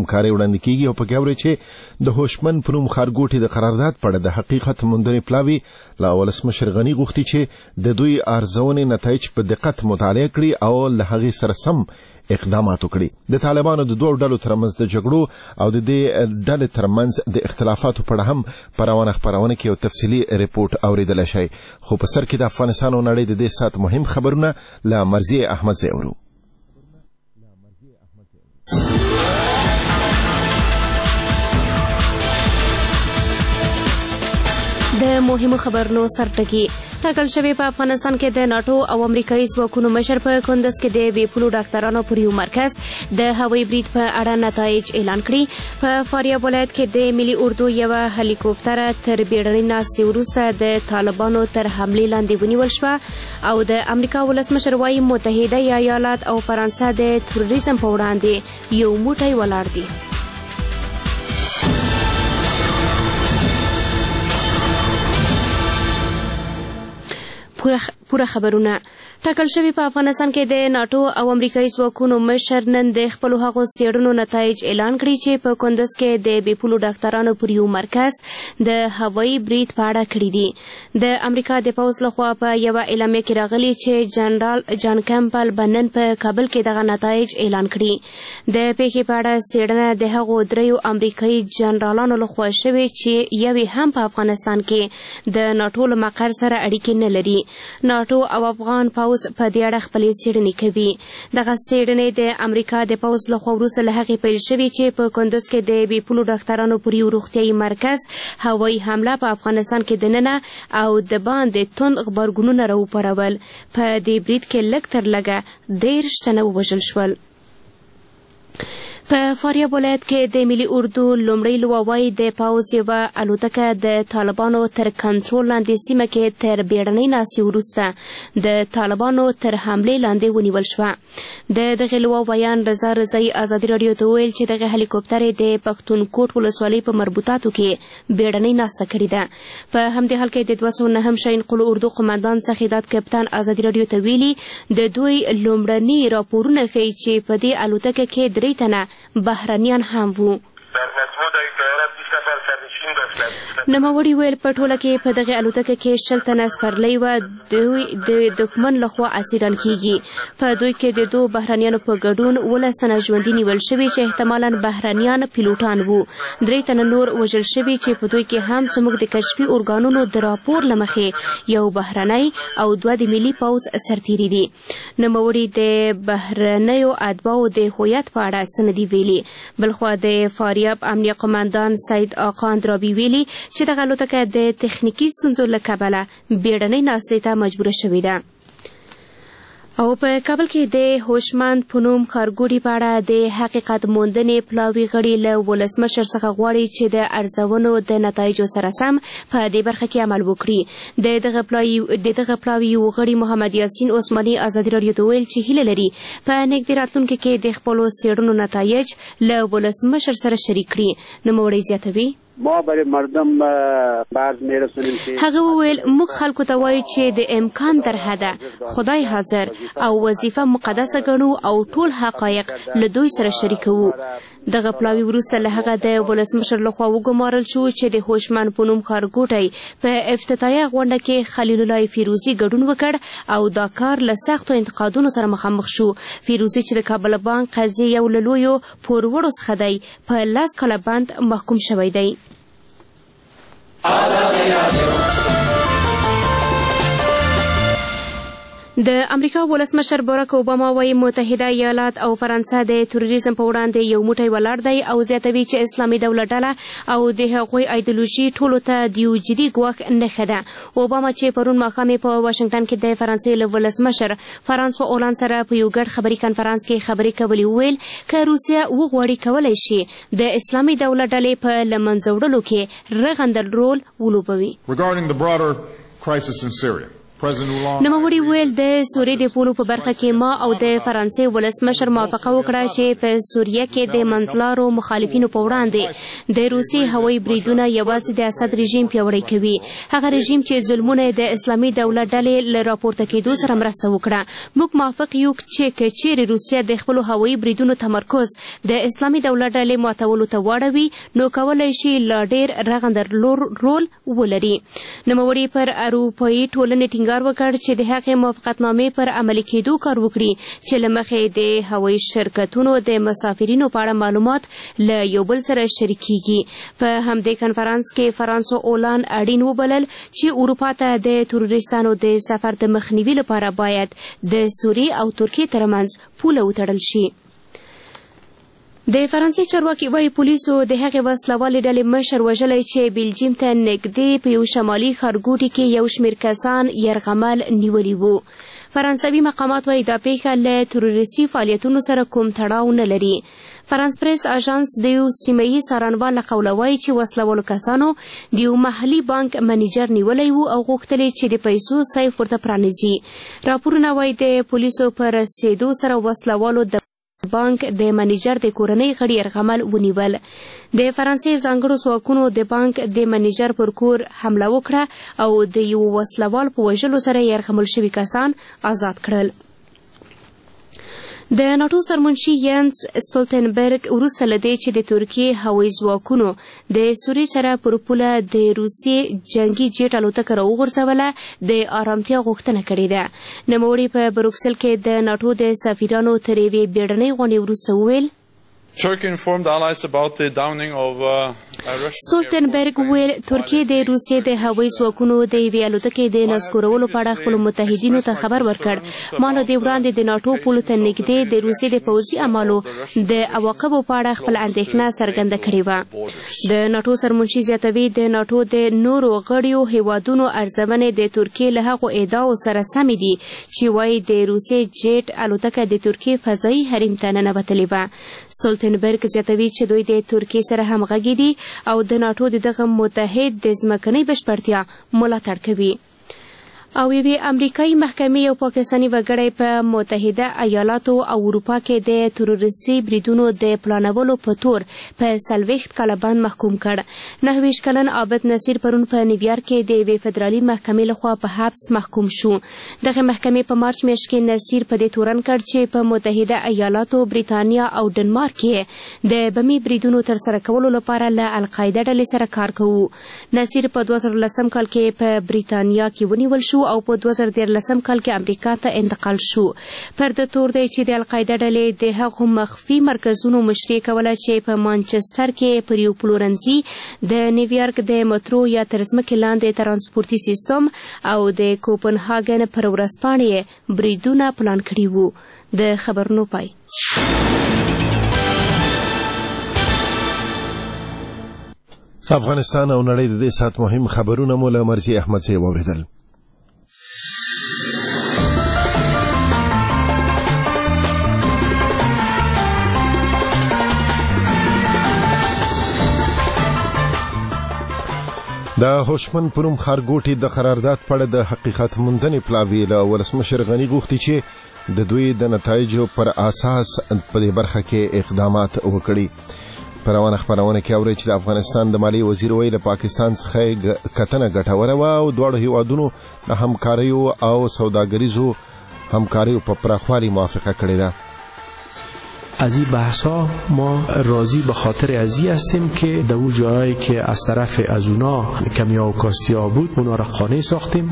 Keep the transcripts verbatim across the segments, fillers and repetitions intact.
همکاري وړاندې کیږي او پکې اوري چې د هوشمن په نوم ښارګوټي د قرارداد په اړه د حقیقت موندنې پلاوي لا ولسمشر غني غوښتي چې د دوی ارزونې نتایج په دقت مطالعه کړي او له هغې سره سم اقدامات وکړي. د طالبانو د دوه ډلو ترمنځ د جګړو او د دې ډلې ترمنځ د اختلافاتو په اړه هم په روانه خپرونه کې یو تفصیلي ریپورت اوریدلی شئ. خو په سر کې د افغانستان او نړۍ د دې ساعت مهم خبرونه له مرضیه احمد زیورو. د مهمو خبرونو سرټکی ټاکل شوی په افغانستان کې د ناتو او امریکایي ځواکونو مشر په کندز کې د بې پولو ډاکټرانو پر یو مرکز د هوایي برید په اړه نتایج اعلان کړي. په فاریاب ولایت کې د ملي اردو یوه هلیکوپټر تر بیړنۍ ناستې وروسته د طالبانو تر حملې لاندې ونیول شوه او د امریکا ولسمشر وايي متحده ایالات او فرانسه د تروریزم په وړاندې یو موټی ولاړ دي. پوره خبرونه ټاکل شوی په افغانستان کې د ناتو او امریکایي ځواکونو مشر نن د خپلو هغو څېړنو نتایج اعلان کړي چې په کندز کې د بې پولو ډاکټرانو پر یو مرکز د هوایي برید په اړه کړي دي. د امریکا د پوځ لخوا په یوه اعلامیه کې راغلي چې جنرال جان کمپل به نن په کابل کې دغه نتایج اعلان کړي. د پیښې په اړه څېړنه د هغو دریو امریکایي جنرالانو لخوا شوې چې یوې هم په افغانستان کې د ناتو له مقر سره اړیکې نه لري. ناتو او افغان پوځ په دې اړه خپلې څېړنې کوي. دغه څېړنې د امریکا د پوځ لخوا وروسته له هغې پیل شوې چې په کندز کې د بې پولو ډاکټرانو پر یو روغتیایي مرکز هوایي حمله په افغانستان کې دننه او د باندې توند غبرګونونه راوپارول. په دې برید کې لږ تر لږه دېرش تنه ووژل شول. په فاریاب ولایت کې د ملي اردو لومړی لواوی د پوځ یوه الوتکه د طالبانو تر کنټرول لاندې سیمه کې تر بیړنۍ ناستې وروسته د طالبانو تر حملې لاندې ونیول شوه. د دغې لواویان رضا رضایي ازادي راډیو ته وویل چې دغه هلیکوپټر یې د پښتونکوټ ولسوالۍ په مربوطاتو کې بیړنۍ ناسته کړې ده. په همدې حال کې د دوه سوه نهم شاهین قلو اردو قمندان سخیدات کپتان ازادي راډیو ته ویلي د دوی لومړني راپورونه ښیي چې په دې الوتکه کې درې تنه بهرنیان هم وو. نوموړي ویل په ټوله کې په دغه الوتکه کې شل تنه سپرلۍ وه. دوی د دښمن لخوا اسیران کیږي. په دوی کې د دوو بهرنیانو په ګډون ولس تنه ژوندي نیول شوي چې احتمالا بهرنیان پیلوټان وو. درې تنه نور وژل شوي چې په دوی کې هم زموږ د کشفي ارګانونو د راپور له مخې یو بهرنی او دوه د ملي پوځ سرتیري دي. نوموړي د بهرنیو اتباعو د هویت په اړه څه نه دي ویلي. بلخوا د فاریاب امنیه قمندان سید آقا اندرابي ویلي چې دغه الوتکه د تخنیکي ستونزو له کبله بیړنۍ ناستې ته مجبوره شوې ده. او په کابل کې د هوشمند په نوم ښارګوټي په اړه د حقیقت موندنې پلاوي غړي له ولسمشر څخه غواړي چې د ارزونو د نتایجو سره سم په دې برخه کې عمل وکړي. د دغه پلاوي د دغه پلاوي یو غړي محمد یاسین عثماني ازادي راډیو ته ویل چې هیله لري په نږدې راتلونکي کې د خپلو څېړنو نتایج له ولسمشر سره شریک کړي. نوموړی زیاتوي ما برای مردم بعض میرسونیم که هغه وویل موږ خلکو ته وایو چې د امکان در حده خدای حاضر او وظیفه مقدسه ګڼو او ټول حقایق له دوی سره شریکوو. دغه پلاوي وروسته له هغه د ولسمشر لخوا وګمارل شو چې د هوشمند په نوم ښارګوټی په افتتاحیه غونډه کې خلیل الله فیروزي ګډون وکړ او دا کار له سختو انتقادونو سره مخامخ شو. فیروزي چې د کابل بانک قضیې یو له لویو پوروړو څخه دی په لس کاله بند محکوم شوی دی. د امریکا ولسمشر باراک اوباما وايي متحده ایالات او فرانسه د تروریزم په وړاندې یو موټی ولاړ دی او زیاتوي چې اسلامي دولت ډله او د هغوی ایدیولوژي ټولو ته د یو جدي ګواښ نښه ده. اوباما چې پرون ماښام په واشنګټن کې د فرانسې له ولسمشر فرانسوا اولان سره په یو ګډ خبري کنفرانس کې خبرې کولې وویل که روسیه وغواړي کولی شي د اسلامي دولت ډلې په له منځه وړلو کې رغنده رول ولوبوي. Regarding the broader crisis in Syria, نوموړي ویل د سوریې د پولو په برخه کې ما او د فرانسې ولسمشر موافقه وکړه چې په سوریه کې د منځلارو مخالفینو په وړاندې د روسي هوایي بریدونه یوازې د اسد رژیم پیاوړی کوي. هغه رژیم چې ظلمونه د اسلامي دولت ډلې له راپورته کېدو سره مرسته وکړه. موږ موافق یو چې که چیرې روسیه د خپلو هوایي بریدونو تمرکز د اسلامي دولت ډلې ماتولو ته واړوي نو کولی شي لا ډېر رغنده رول ولري. نوموړي پر اروپایي ټولنې ټینګار وکړ چې د هغې موافقتنامې پر عملي کېدو کار وکړي چې له مخې د هوایي شرکتونو د مسافرینو په اړه معلومات له یو بل سره شریکېږي. په همدې کنفرانس کې فرانس اولان اړین وبلل چې اروپا ته د تروریستانو د سفر د مخنیوي لپاره باید د سوریې او ترکیې ترمنځ پوله وتړل شي. د فرانسې چارواکي وايي پولیسو د هغې وسلوالې ډلې مشر وژلی چې بیلجیم ته نږدې په یو شمالي ښارګوټي کې یو شمېر کسان یرغمل نیولي وو. فرانسوي مقامات وايي دا پیښه له تروریستي فعالیتونو سره کوم تړاو نه لري. فرانس پریس اژانس د یو سیمهیي څارنوال له قوله وايي چې وسلوالو کسانو د یو محلي بانک منیجر نیولی و او غوښتل چې د پیسو سیف ورته پرانیزي. راپورونه وايي د پولیسو په رسېدو سره وسلوالو د بانک د منیجر د کورنۍ غړي یرغمل ونیول. د فرانسې ځانګړو ځواکونو د بانک د منیجر پر کور حمله وکړه او د یو وسلوال په وژلو سره یرغمل شوي کسان آزاد کړل. د ناټو سرمنشي ینس ستولتنبرګ وروسته له دې چې د ترکیې هوایي ځواکونو د سوریې سره پر پوله د روسیې جنګي جیټ الوتکه راوغورځوله د ارامتیا غوښتنه کړې ده. نوموړي په بروکسل کې د ناټو د سفیرانو تر یوې بیړنۍ غونډې وروسته وویل ستولتنبرګ ویل ترکیې د روسیې د هوایي ځواکونو د یوې الوتکې د نسکورولو په اړه خپلو متحدینو ته خبر ورکړ. ما له دې وړاندې د ناټو پولو ته نږدې د روسیې د پوځي اعمالو د عواقبو په اړه خپل اندېښنه څرګنده کړې وه. د ناټو سرمنشي زیاتوي د ناټو د نورو غړیو هیوادونو ارزونې د ترکیې له هغو ادعاو سره سمې دي چې وایي د روسیې جیټ الوتکه د ترکیې فضایي حریم ته ننوتلې وه. ستولتنبرګ زیاتوي چې دوی د ترکیې سره همغږي دي او د ناټو د دغه متحد د ځمکنۍ بشپړتیا ملاتړ کوي. او یوې امریکایي محکمې یو پاکستاني وګړی په متحده ایالاتو او اروپا کې د تروریستي بریدونو د پلانولو په تور په څلوېښت کاله بند محکوم کړ. نهه ویشت کلن عابد نصیر پرون په نیویارک کې د یوې فدرالي محکمې لخوا په حبس محکوم شو. دغه محکمې په مارچ میاشت کې نصیر په دې تورن کړ چې په متحده ایالاتو، بریتانیا او ډنمارک کې د بمي بریدونو ترسره کولو لپاره له القاعده ډلې سره کار کوو. نصیر په دوه زره لسم کال کې په بریتانیا کې ونیول شو او په دوه زره دیارلسم کال کې امریکا ته انتقال شو. پر د تور دی چې د القاعده ډلې د هغو مخفي مرکزونو مشري کوله چې په مانچستر کې پر یو پلورنځي، د نیویارک د مترو یا تر ځمکې لاندې ترانسپورتي سیستم او د کوپنهاګن پر ورځپاڼې بریدونه پلان کړي وو. د خبرونو پای. افغانستان او نړۍ د دې سات مهم خبرونه مو له مرزي احمد صاحب اوریدل. د هوشمن پروم خارګوټي د قرارداد په اړه د حقیقت موندنې پلاوی له ولسمشر غنی غوښتي چې د دوی د نتایجو پر اساس په دې برخه کې اقدامات وکړي. پروانه خبرونه کې اوري چې د افغانستان د مالی وزیر ویل پاکستان څخه کتنه ګټوره و او دوه هیوادونو د همکاري او سوداګریزو همکاري په پراخوالي موافقه کړې ده. از این بحث ها ما راضی به خاطر ازی هستیم که در اون جایی که از طرف از اونا کمیا و کاستیا بود اونا را خانه ساختیم.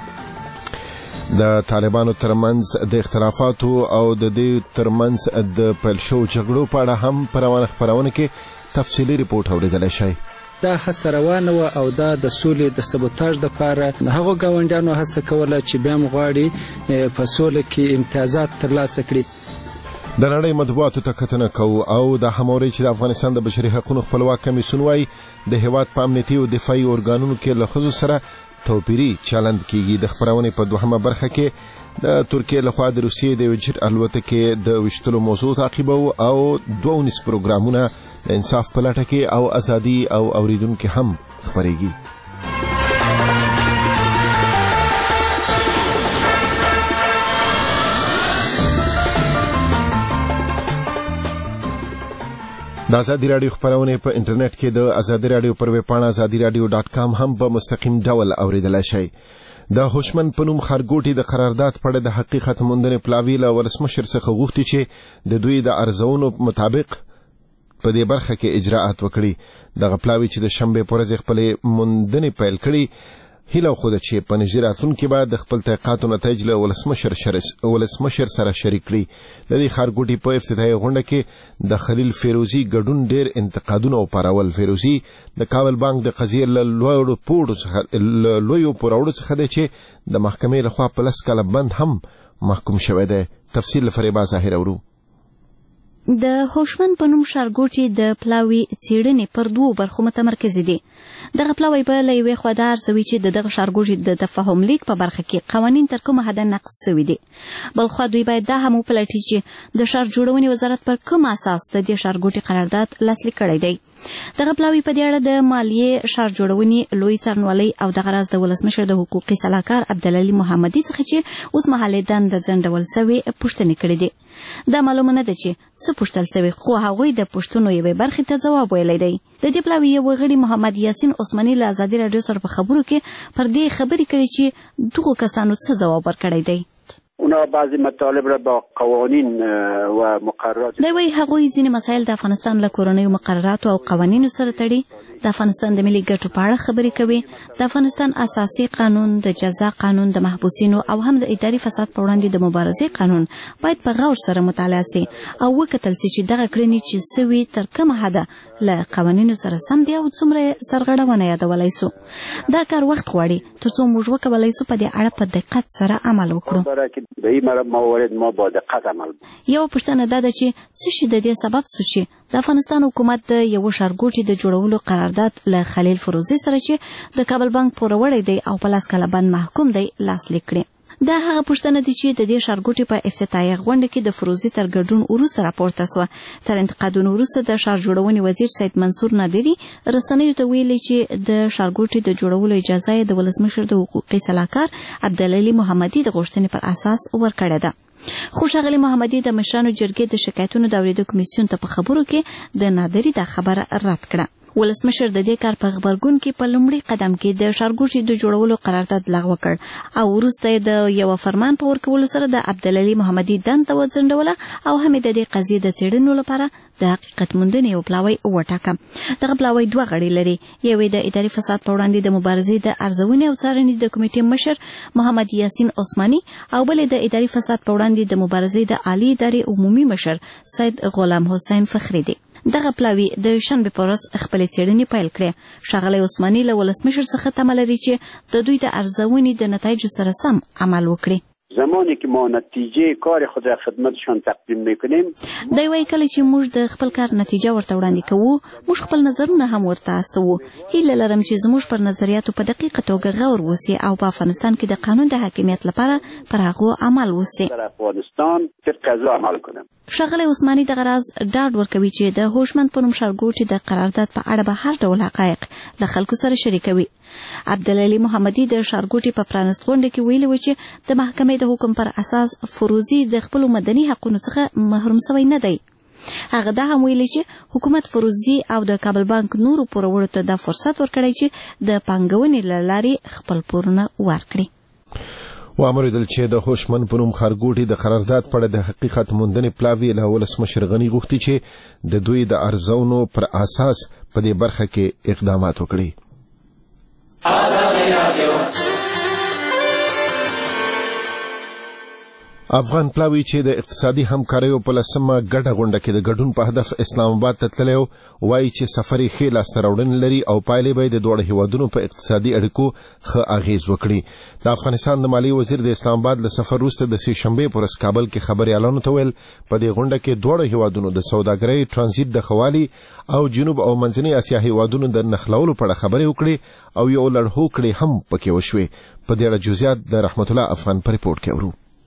د طالبانو ترمنځ د اختلافاتو او د دې ترمنځ د پیل شو جګړو په اړه هم پروانه خبرونه کې تفصیلي ریپورت اوریدل شي. دا هڅه روانه و او دا د سولې د سبوتاژ لپاره هغه ګاونډیانو هڅه کوله چې بیا مغواړي په سولې کې امتیازات ترلاسه کړي. د نړۍ مطبوعاتو ته کتنه کوو او د هموري چې د افغانستان د بشري حقوقو خپلواک کمیسیون وايي د هیواد په امنیتي او دفاعي اورګانونو کې له خصوص سره توپیري چلند کیږي. د خبرونه په دوهمه برخه کې د ترکیې لخوا د روسیې د وجټ الوتکې د وشتلو موضوع تعقیبو او دوه ونیس پروګرامونه د انصاف په لټه کې او ازادي او اوریدونکو هم خبرېږي. د ازادي رادیو خبرونه په انټرنیټ کې د ازادي رادیو پر ویب پاڼه ازادي رادیو ډاټ کام هم په مستقیم ډول اوریدلای شئ. د هوشمن پنوم خارګوټي د قرارداد په اړه د حقیقت موندنې پلاوی له ولسمشر څخه غوښتي چې د دوی د ارزونو مطابق په دې برخه کې اجراءات وکړي. دغه پلاوی چې د شنبه پر ورځ خپل موندنې پیل کړي هیله خو د چې په نږدې کې به د خپل تحقیقاتو نتایج له ولسمشر ولسمشر سره شریک کړي. د دې خارګوټي په افتتاحي غونډه کې د خلیل فیروزي ګډون ډېر انتقادونه او پارول. فیروزي د کابل بانک د قضیې له لوړو پوړو څخه لویو پوراوړو څخه دی چې د محکمې لخوا په لس کاله بند هم محکوم شوی دی. تفصیل فریبا ظاهر اورو. د هوشمن پنوم ښارګوټي د پلاوي څېړنې پر دوو برخو متمرکز دي. دغه پلاوی به له یوې خوا دا ارزوي چې د دغه ښارګوټي د تفاهم لیک په برخه کې قوانین تر کومه حده نقض شوي دي. بل خوا دوی باید دا هم وپلټي چې د ښار جوړونې وزارت پر کوم اساس د دې ښارګوټي قرارداد لاسلیک کړی دی. دغه پلاوی په دې اړه د مالیې ښار جوړونې لوی څارنوالۍ او دغه راز د ولسمشر د حقوقي سلاکار عبدالعلي محمدي څخه چې اوس مهال دنده ځنډول سوي پوښتنې کړې دي. دا معلومه نه ده چې څه پوښتل سوي، خو هغوی د پوښتنو یوې برخې ته ځواب ویلی دی. د دې پلاوي یو غړي محمد یاسین عثماني له ازادي راډیو سره په خبرو کې پر دې خبرې کړې چې دغو کسانو څه ځواب ورکړی دی. اونا بعضی مطالب را با قوانین و مقررات دی وایي هغوی ځینې مسایل د افغانستان له کورنیو مقرراتو او قوانینو سره تړي. د افغانستان د ملي ګټو په اړه خبرې کوي. د افغانستان اساسي قانون، د جزا قانون، د محبوسینو او هم د اداري فساد په وړاندې د مبارزې قانون باید په غور سره مطالعه سي او وکتل سي چې دغه کړنې چې سوي تر کومه حده له قوانینو سره سم دي او څومره سرغړونه یادولی سو. دا کار وخت غواړي تر څو موږ وکولی سو په دې اړه په دقت سره عمل وکړو. به این موارد ما با دقت عمل یو پوښتنه دا ده چې څه شي د دې سبب سو چې د افغانستان حکومت د یو ښارګوټي د جوړولو قرارداد له خلیل فیروزي سره چې د کابل بانک پوروړی دی او په لاس کاله بند محکوم دی لاسلیک کړي. دا هغه پوښتنه ده چې د دې ښارګوټي په افتتاحي غونډه کې د فیروزي تر ګډون وروسته راپورته سوه. تر انتقادونو وروسته د ښار جوړونې وزیر سید منصور نادري رسنیو ته ویلي چې د ښارګوټي د جوړولو اجازه یې د ولسمشر د حقوقي سلاکار عبدالعلي محمدي د غوښتنې پر اساس ورکړې ده. خو ښاغلي محمدي د مشرانو جرګې د شکایتونو د اورېدو کمیسیون ته په خبرو کې د نادري دا خبره رد کړه. ولسمشر د دې کار په غبرګون کې په لومړي قدم کې د ښارګوټي د جوړولو قرارداد لغوه کړ او وروسته یې د یو فرمان په ورکولو سره د عبدالعلي محمدي دنده وځنډوله او هم د دې قضیې د څېړنو لپاره د حقیقت موندنې یو پلاوی وټاکه. دغه پلاوی دوه غړي لري. یو یې د اداري فساد په وړاندې د مبارزې د ارزونې او څارنې د کمیټې مشر محمد یاسین عثماني او بل د اداري فساد په وړاندې د مبارزې د عالی ادارې عمومي مشر سید غلام حسین فخری دی. دغه پلاوی د شنبه په ورځ خپلې څېړنې پیل کړې. ښاغلی عثماني له ولسمشر څخه تمه لري چې د دوی د ارزونې د نتایجو سره سم عمل وکړي. زمانی که ما نتیجه کار خود را خدمتشان تقدیم میکنیم دی وایي کله چې موږ د خپل کار نتیجه ورته وړاندې کوو موږ خپل نظرونه هم ورته استوو. هیله لرم چې زموږ پر نظریاتو په دقیقه توګه غور وسي او په افغانستان کې د قانون د حاکمیت لپاره پر هغو عمل وسي. در افغانستان طبق قضا عمل کنیم. ښاغلی عثماني دغه راز ډاډ ورکوي چې د هوشمن پنوم ښارګوټي د قرارداد په اړه به هر ډول حقایق له خلکو سره شریکوي. عبدالعلي محمدي د ښارګوټي په پرانست غونډه کې ویلي و چې د محکمې د حکم پر اساس فیروزي د خپلو مدني حقونو څخه محروم سوی نه دی. هغه دا هم ویلي چې حکومت فیروزي او د کابل بانک نورو پوروړو ته دا فرصت ورکړی چې د پانګونې له لارې خپل پورونه ورکړي. وامریدل چې د هوشمن پنوم خارګوټي د قرارداد په اړه د حقیقت موندنې پلاوی له ولسمشر غني غوښتي چې د دوی د ارزونو پر اساس په دې برخه کې اقدامات وکړي. افغان پلاوی چې د اقتصادي همکاریو په لسمه ګډه غونډه کې د ګډون په هدف اسلام آباد ته تللی و وایي چې سفر یې ښې لاسته راوړنې لري او پایلې به یې د دواړو هیوادونو په اقتصادي اړیکو ښه اغیز وکړي. د افغانستان د مالیې وزیر د اسلام آباد له سفر وروسته د سې شنبې په ورځ کابل کې خبریالانو ته ویل په دې غونډه کې دواړو هیوادونو د سوداګرۍ ټرانزیټ د ښه والي او جنوب او منځنۍ اسیا هیوادونو د نښلولو په اړه خبرې وکړې او یو لړ هوکړې هم پکې وشوې. په دې اړه جزئیات د رحمت الله افغان په ریپورټ کې اورو.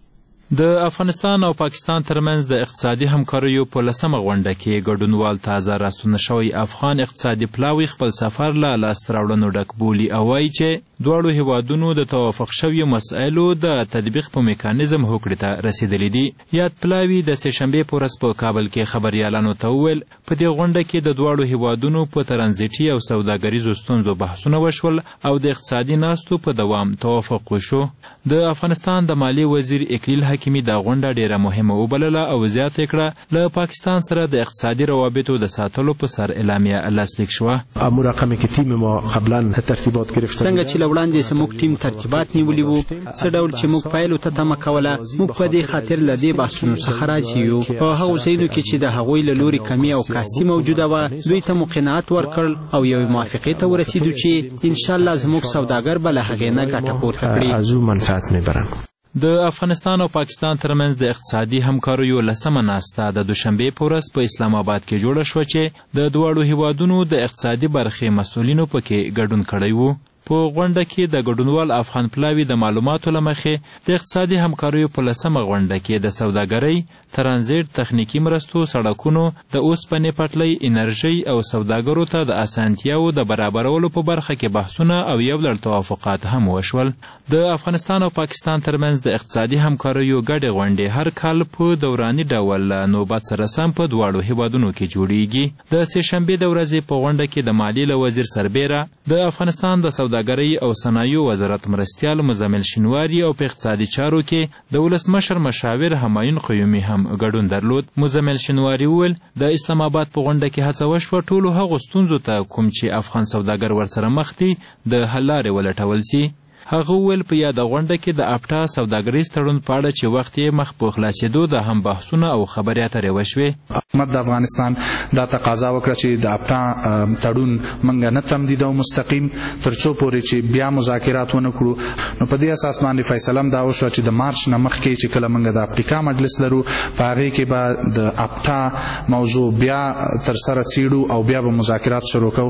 د افغانستان او پاکستان ترمنځ د اقتصادي همکاریو په لسمه غونډه کې ګډونوال تازه راستون شوی افغان اقتصادي پلاوی خپل سفر له لاسته راوړنو ډک بولي او وایي چې دواړو هیوادونو د توافق شویو مسایلو د تطبیق په میکانیزم هوکړې ته رسیدلی دي. یاد پلاوی د سهشنبې په ورځ په کابل کې خبریالانو ته وویل په دې غونډه کې د دواړو هیوادونو په ترانزیټي او سوداګریزو ستونزو بحثونه وشول او د اقتصادي ناستو په دوام توافق وشو. د افغانستان د مالیې وزیر اکلیل حکیمي دا غونډه ډیره مهمه وبلله او زیاته کړه له پاکستان سره د اقتصادي روابطو د ساتلو په سر اعلامیه لاسلیک شوه. امو رقمی که تیم ما قبلا ترتیبات گرفته څنګه چې لوړاندې سموږ ټیم ترتیبات نیولي وو څه ډول چې موږ پایلو ته تمه کوله موږ په دې خاطر له دې بحثونو څخه راضي یو. په هغو ځایونو کې چې د هغوی له لوري کمی او کاسي موجوده وه دوی ته مو قناعت ورکړل او یوې موافقې ته ورسېدو چې انشاءالله زموږ سوداګر به له هغې نه ګټه پورته کړي. از او منفعت میبرن. د افغانستان او پاکستان ترمنځ د اقتصادي همکاریو لسمه ناسته د دوشنبې په ورځ په اسلام آباد کې جوړه شوه چې د دواړو هیوادونو د اقتصادي برخې مسؤلینو پکې ګډون کړی و. په غونډه کې د ګډونوال افغان پلاوي د معلوماتو له مخې د اقتصادي همکاریو په لسمه غونډه کې د سوداګرۍ، ترانزیټ، تخنیکي مرستو، سړکونو، د اوسپنې پټلۍ، انرژۍ او سوداګرو ته د اسانتیاوو د برابرولو په برخه کې بحثونه او یو لړ توافقات هم وشول. د افغانستان او پاکستان ترمنځ د اقتصادي همکاریو ګډې غونډې هر کال په دوراني ډول نوبت سره سم په دواړو هیوادونو کې جوړیږي. د سهشنبې د ورځې په غونډه کې د مالیې له وزیر سربیره د افغانستان د سوداګرۍ او صنایعو وزارت مرستیال مزمل شینواري او په اقتصادي چارو کې د ولسمشر مشاور همایون قیومي هم ګډون درلود. مزمل شینواري وویل د اسلام آباد په غونډه کې هڅه وشوه ټولو هغو ستونزو ته کوم چې افغان سوداګر ورسره مخ دي د حل لارې ولټول سي. هغه وویل په یاده غونډه کې د اپټا سوداګریز تړون په اړه چې وخت یې مخ په خلاصېدو د هم بحثونه او خبرې اترې وشوې. حکومت د افغانستان دا تقاضا وکړه چې د اپټا تړون موږ نه تمدیدوو مستقیم تر څو پورې چې بیا مذاکرات ونه کړو. نو په دې اساس باندې فیصله هم دا وشوه چې د مارچ نه مخکې چې کله موږ د افریقا مجلس لرو په هغې کې به د اپټا موضوع بیا تر سره څیړو او بیا به مذاکرات شروع کوو.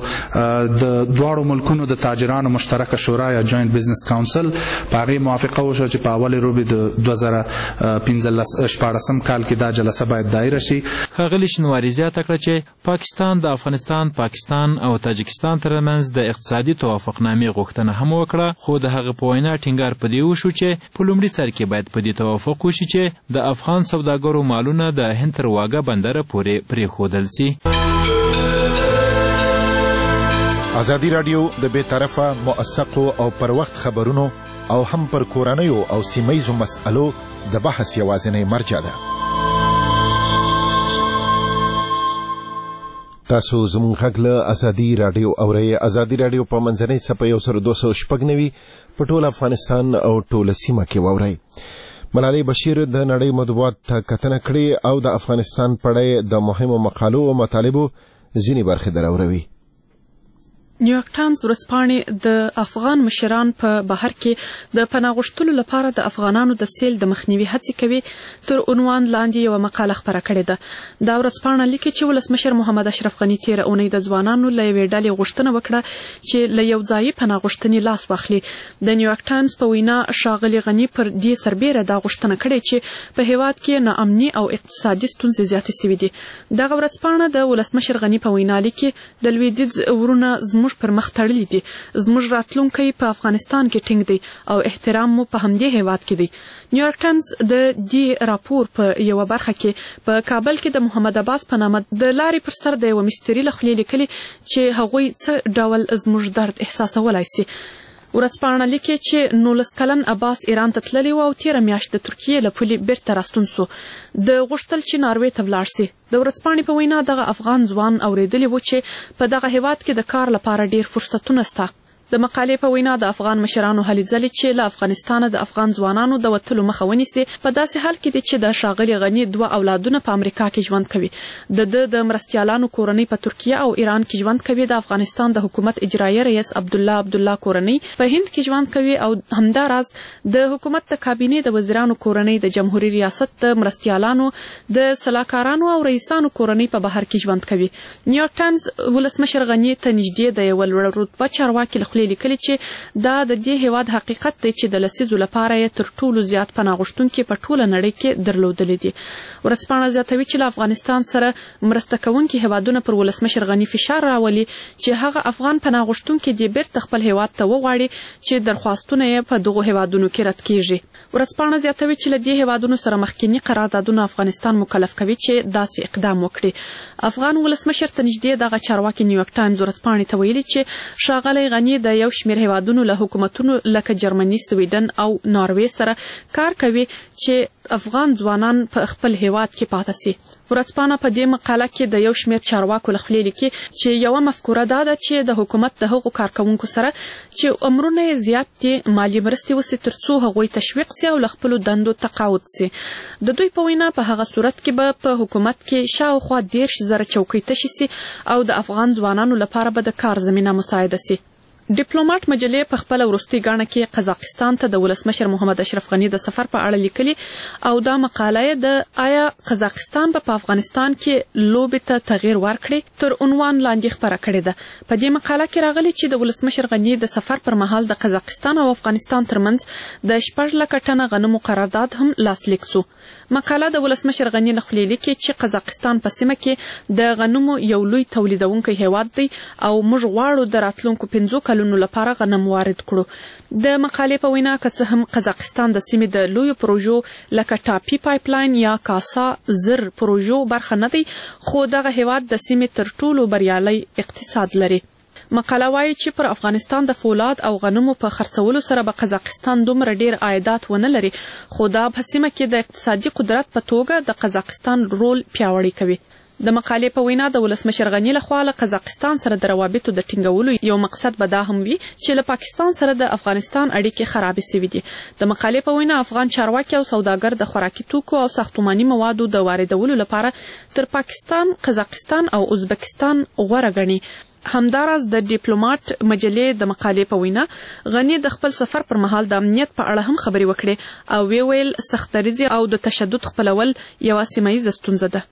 د دواړو ملکونو د تاجرانو مشترکه شورا یا جوینټ بزنس کونسل په هغې موافقه وشوه چې په اولې روبې د دوه زره پنځه شپاړسم کال کې دا جلسه باید دایره شي. ښاغلي شینواري زیاته کړه چې پاکستان د افغانستان، پاکستان او تاجکستان ترمنځ د اقتصادي توافقنامې غوښتنه هم وکړه خو د هغه په وینا ټینګار په دې وشو چې په لومړي سر کې باید په دې توافق وشي چې د افغان سوداګرو مالونه د هند تر واګه بندره پورې پرېښودل سي. ازادي راډیو د بې طرفه موثقو او پر وخت خبرونو او هم پر کورنیو او سیمهیزو مسألو د بحث یوازینی مرجع ده. تاسو زموږ غږ له ازادي راډیو اورئ. ازادي راډیو په منځنۍ څپه یو سل دوه سوه شپږ نوي په ټول افغانستان او ټوله سیمه کې واورئ. ملالۍ بشیر د نړۍ مطبوعات ته کتنه کړې او د افغانستان په اړه د مهمو مقالو او مطالبو ځینې برخې دراوروي. نیویارک ټایمز ورځپاڼې د افغان مشران په بهر کې د پناه غوښتلو لپاره د افغانانو د سیل د مخنیوي هڅې کوي تر عنوان لاندې یوه مقاله خپره کړې ده. دا ورځپاڼه لیکي چې ولسمشر محمد اشرف غني تېره اونۍ د ځوانانو له یوې ډلې غوښتنه وکړه چې له یو ځایي پناه غوښتنې لاس واخلي. د نیویارک ټایمز په وینا ښاغلي غني پر دې سربیره دا غوښتنه کړې چې په هېواد کې ناامني او اقتصادي ستونزې زیاتې سوي دي. دغه ورځپاڼه د ولسمشر غني په وینا لیکي د لویدیځ ورونه زموږ پر مخ تړلي دي. زموږ راتلونکی په افغانستان کې ټینګ دی او احترام مو په همدې هیواد کې دی. نیویارک ټایمز د دې راپور په یوه برخه کې په کابل کې د محمد عباس په نامه د لارې پر سر د یوه مستري له خولې لیکلي چې هغوی څه ډول زموږ درد احساسولی سي. ورځپاڼه لیکي چې نولس کلن عباس ایران ته تللی و او تېره میاشت د ترکیې له پولې بیرته راستون سو. د غوښتل چې ناروې ته ولاړ سي. د ورځپاڼې په وینا دغه افغان ځوان اورېدلی و چې په دغه هیواد کې د کار لپاره ډېر فرصتونه سته. د مقالې په وینا د افغان مشرانو هلې ځلې چې له افغانستانه د افغان ځوانانو د وتلو مخه ونیسي په داسې حال کې دي چې د ښاغلي غني دوه اولادونه په امریکا کې ژوند کوي. د ده د مرستیالانو کورنۍ په ترکیه او ایران کې ژوند کوي. د افغانستان د حکومت اجرایي رئیس عبدالله عبدالله کورنۍ په هند کې ژوند کوي او همداراز د حکومت د کابینې د وزیرانو کورنۍ د جمهوریت ریاست د مرستیالانو د سلاکارانو او رئیسانو کورنۍ په بهر کې ژوند کوي. نیویارک ټایمز ولسمشر غني ته نږدې د یوه لوړ رتبه چارواکي له خولې لیکلي چې دا د دې هیواد حقیقت دی چې د لسیزو لپاره یې تر ټولو زیات پناه غوښتونکي په ټوله نړۍ کې درلودلي دي. ورځپاڼه زیاتوي چې له افغانستان سره مرسته کوونکي هیوادونه پر ولسمشر غني فشار راولي چې هغه افغان پناه غوښتونکي دې بیرته خپل هیواد ته وغواړي چې درخواستونه یې په دغو هیوادونو کې رد کیږي. ورځپاڼه زیاتوي چې له دې هیوادونو سره مخکینی قراردادونه افغانستان مکلف کوي چې داسې اقدام وکړي. افغان ولسمشر ته نږدې دغه چارواکي نیویورک ټایمز ورځپاڼې ته ویلي چې ښاغلی غني د یو شمېر هیوادونو له حکومتونو لکه جرمني، سویډن او ناروې سره کار کوي چې افغان ځوانان په خپل هیواد کې پاتې سي. ورځپاڼه په دې مقاله کې د یو شمېر چارواکو له خولې لیکي چې یوه مفکوره دا ده چې د حکومت د هغو کارکوونکو سره چې عمرونه یې زیات دي مالي مرستې وسي تر څو هغوی تشویق سي او له خپلو دندو تقاعد سي. د دوی په وینا په هغه صورت کې به په حکومت کې شاوخوا دېرش زره چوکۍ تشې سي او د افغان ځوانانو لپاره به د کار زمینه مساعده سي. ډیپلوماټ مجلې په خپله وروستۍ ګاڼه کې قزاقستان ته د ولسمشر محمد اشرف غني د سفر په اړه لیکلي او دا مقاله یې د آیا قزاقستان به په افغانستان کې لوبې ته تغییر ورکړي تر عنوان لاندې خپره کړې ده. په دې مقاله کې راغلي چې د ولسمشر غني د سفر پر مهال د قزاقستان او افغانستان ترمنځ د شپږ لکه ټنه غنمو قرارداد هم لاسلیک سو. مقاله د ولسمشر غني له خولې لیکي چې قزاقستان په سیمه کې د غنمو یو لوی تولیدونکی هیواد دی او موږ غواړو د راتلونکو پنځو کلونو لپاره غنم وارد کړو. د مقالې په وینا که څه هم قزاقستان د سیمې د لویو پروژو لکه ټاپي پایپلاین یا کاسا زر پروژو برخه نه دی، خو دغه هیواد د سیمې تر ټولو بریالی اقتصاد لري. مقاله وایي چې پر افغانستان د فولاد او غنمو په خرڅولو سره به قزاقستان دومره ډیر عایدات ونه لري، خو دا په سیمه کې د اقتصادي قدرت په توګه د قزاقستان رول پیاوړی کوي. د مقالې په وینا د ولسمشر غني لخوا له قزاقستان سره د روابطو د ټینګولو یو مقصد به دا هم وي چې له پاکستان سره د افغانستان اړیکې خرابې سوي دي. د مقالې په وینا افغان چارواکي او سوداګر د خوراکي توکو او ساختماني موادو د واردولو لپاره تر پاکستان، قزاقستان او ازبکستان غوره ګڼي. همداراز د ډیپلوماټ مجلې د مقالې په وینا غني د خپل سفر پر مهال د امنیت په اړه هم خبرې وکړې او وی ویل سختدریزي او د تشدد خپلول یوه سیمه ییزه ستونزه ده.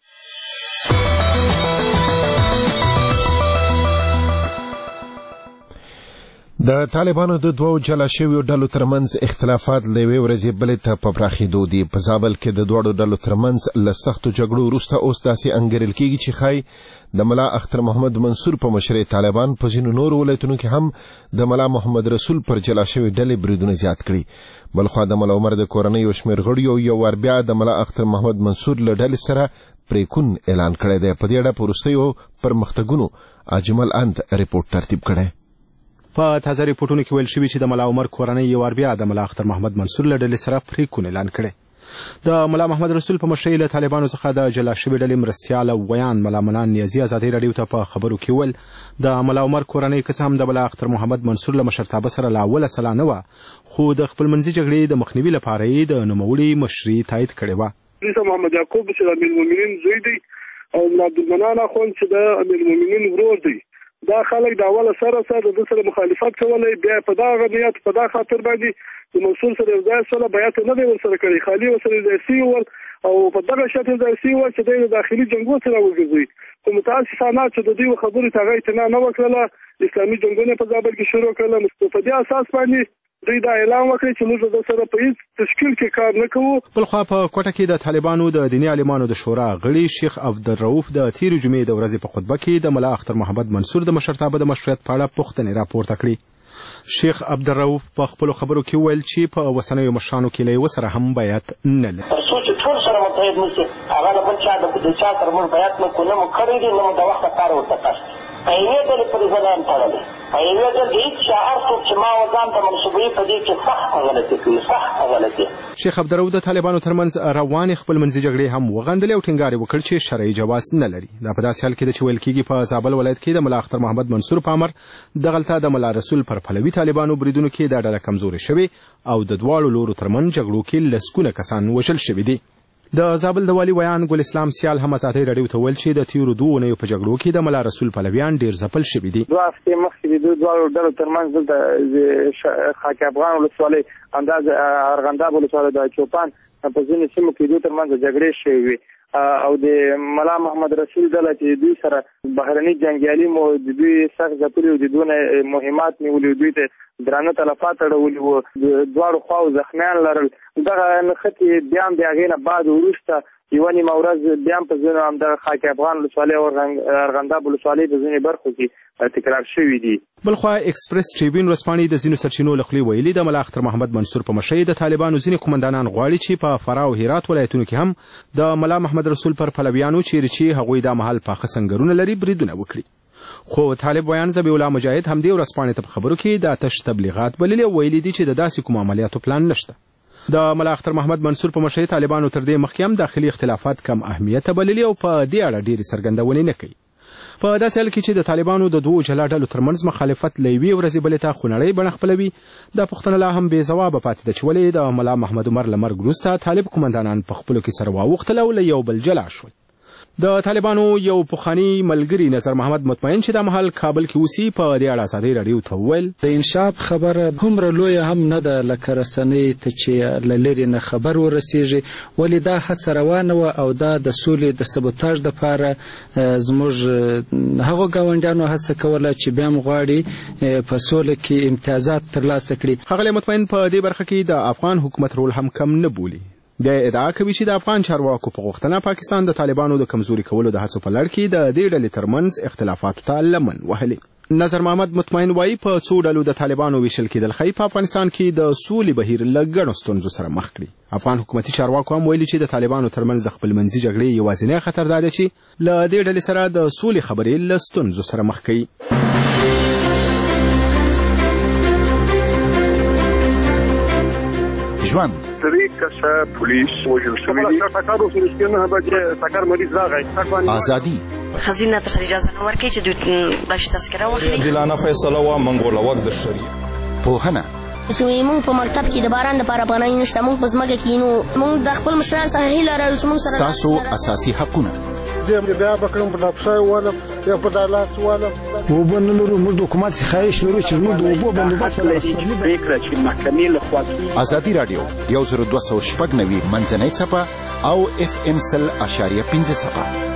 د طالبانو د دوو جلا شویو ډلو ترمنځ اختلافات له یوې ورځې بلې ته په پراخېدو دي. په زابل کې د دواړو ډلو ترمنځ له سختو جګړو وروسته اوس داسې انګیرل کېږي چې ښایي د ملا اختر محمد منصور په مشرۍ طالبان په ځینو نورو ولایتونو کې هم د ملا محمد رسول پر جلا شوي ډلې بریدونه زیات کړي. بلخوا د ملا عمر د کورنۍ یو شمېر غړیو یو وار بیا د ملا اختر محمد منصور له ډلې سره پریکون اعلان کړی دی. په دې اړه په وروستیو پرمختګونو اجمل اند رپورټ ترتیب کړی. په تازه ریپورټونو کې ویل شوي چې د ملا عمر کورنۍ یو وار بیا د ملا اختر محمد منصور له ډلې سره پریکون اعلان کړی. د ملا محمد رسول په مشرۍ له طالبانو څخه د جلا شوي ډلې مرستیال او ویان ملا منان نیازي ازادۍ راډیو ته په خبرو کې ویل د ملا عمر کورنۍ که څه هم د ملا اختر محمد منصور له مشرتابه سره له اوله سلا نه وه، خو د خپلمنځي جګړې د مخنیوي لپاره یې د نوموړي مشري تایید کړې وه. عیسی محمد یعقوب چې د امیرالمؤمنین زوی دی او ملا عبدالمنان اخوند چې د امیرالمؤمنین ورور دی، دا خلک د اوله سره سره د سره مخالفت کولی، بیا په دغه نیت په دغه خاطر باندې د منصور سره یو ځای سره بیعت نه دی ورسره کړی، خالي ورسره ځای سوي ول او په دغه شکل ځای سوي ول چې دی د داخلي جنګونو سره وګرځوي. خو متاسفانه چې د دوی خبرې ته هغه اعتنا نه وکړله، اسلامي جنګونه په زابل کې شروع کړل. نو په دې اساس باندې دوی دا اعلان وکړ چې موږ د سره په هیڅ تشکیل کې کار نه کوو. بلخوا په کوټه کې د طالبانو د دیني عالمانو د شورا غړي شیخ عبدالرؤف د تیرې جمعې د ورځې په خطبه کې د ملا اختر محمد منصور د مشرتابه د مشروعیت په اړه پوښتنې راپورته کړې. شیخ عبدالرؤف په خپلو خبرو کې ویل چې په اوسنیو مشرانو کې له یوه سره هم بیعت نه لري. تر څو چې ټول سره متحد نه شي، هغه د بل چا د چا سره موږ بیعت نه کوو، نه مو کړی دي، نه مو د وخته کار ورته کړی. په یوې ډلې پورې ځان تړلی، په یوې ډلې د هېڅ چا هر څوک چې ما و ځان ته منسوبوي په دې کې سخته غلطي کوي، سخته غلطي. شیخ عبدالرؤف د طالبانو ترمنځ روانې خپلمنځي جګړې هم وغندلې او ټینګار یې وکړ چې شرعي جواز نه لري. دا په داسې حال کې ده چې ویل کېږي په زابل ولایت کې د ملا اختر محمد منصور په امر دغلته د ملا رسول پر پلوي طالبانو بریدونو کې دا ډله کمزورې شوې او د دواړو لورو ترمنځ جګړو کې لسګونه کسان وژل شوي دي. د زابل د والي ویان ګل اسلام سیال هم ازادۍ راډیو ته ویل چې د تیرو دوو اونیو په جګړو کې د ملا رسول پلویان ډېر ځپل شوي دي. دوه هفتې مخکې د دوی دواړو ډلو ترمنځ دلته خاک افغان ولسوالۍ همداسې ارغنداب ولسوالۍ د چوپان په ځینو سیمو کې دوی ترمنځ جګړې شوې وې او د ملا محمد رسول ډله چې دوی سره بهرني جنګیالي مو د دوی سخت ځپلي او د دونه مهمات نیولي دوی ته درانه تلفات اړولي وو د دواړو خواو زخمیان لرل دغه نښتې بیا هم د هغې نه بعد وروسته یوه نیمه ورځ بیا هم په ځینو همدغه خاک افغان ولسوالۍ او ارغنداب ولسوالۍ په ځینې برخو کې تکرار شوي دي. بلخوا اکسپریس ټریبیون ورځپاڼې د ځینو سرچینو له خولې ویلي د ملا اختر محمد منصور په مشرۍ د طالبانو ځینې قومندانان غواړي چې په فراه او هرات ولایتونو کې هم د ملا محمد رسول پر پلویانو چیرې چې هغوی دا مهال پاخه سنګرونه لري بریدونه وکړي. خو طالب ویان ذبیح الله مجاهد همدې ورځپاڼې ته په خبرو کې د آتش تبلیغات بللي او ویلي دي چې د داسې کوم عملیاتو پلان نشته. د ملا اختر محمد منصور په مشرۍ طالبانو تر دې مخکې هم داخلي اختلافات کم اهمیته بللي او په دې اړه ډېرې څرګندونې نه کوي. په داسې حال کې چې د طالبانو د دوو جلا ډلو ترمنځ مخالفت له یوې ورځې بلې ته خونړۍ بڼه خپلوي دا پوښتنه لا هم بې ځوابه پاتې ده چې ولې د ملا محمد عمر له مرګ وروسته طالب قومندانان په خپلو کې سره واوښتل او له یو بل جلا شول. د طالبانو یو پخوانی ملګري نظر محمد مطمئن چې دا مهال کابل کې اوسي په دې اړه ازادي راډیو ته وویل د انشاف خبره هومره لویه هم نه ده لکه رسنۍ ته چې له لرې نه خبر ورسیږي ولې دا هڅه روانه وه او دا د سولې د سبوتاژ دپاره زموږ هغو ګاونډیانو هڅه کوله چې بیا هم غواړي په سوله کې امتیازات ترلاسه کړي. ښاغلی مطمئن په دې برخه کې د افغان حکومت رول هم کم نه بولي. بیا ادعا کوي چې د افغان چارواکو په غوښتنه پاکستان د طالبانو د کمزوري کولو د هڅو په لړ کې د دې ډلې ترمنځ اختلافاتو ته لمن وهلي. نظر محمد مطمئن وایي په څو ډلو د طالبانو ویشل کېدل ښایي په افغانستان کې د سولې بهیر له ګڼو ستونزو سره مخ کړي. افغان حکومتي چارواکو هم ویلي چې د طالبانو ترمنځ د خپلمنځي جګړې یوازینی خطر دا دی چې له دې ډلې سره د سولې خبرې له ستونزو سره مخ کوي. ژوند درې کسه پولیس وژل شوي دي. ټکر وشو نه بچ ټکر مریض راغی. ازادي خزینه تر اجازه نه ورکړي چې دوی بلش تذکره واخلي. عادلانه فیصله و منګوله وخت د شریعت پوهنه چې موږ په مکتب کې د باران لپاره پناه نشته موږ په ځمکه کې نو موږ د خپل مشران سره هیله لرو چې موږ سره تاسو اساسي حقونه زه بیا بکړم په دپشای والم یا په دالاس والم اوبه نه لرو موږ د حکومت څخه خواهش لرو چې موږ د اوبو بندوبست ولرو. پرېکړه چې محکمې لخوا کېږي. ازادي راډیو یو زر دوه سوه شپږ نوي منځنۍ څپه او اف ام سل اشاریه پنځه څپه.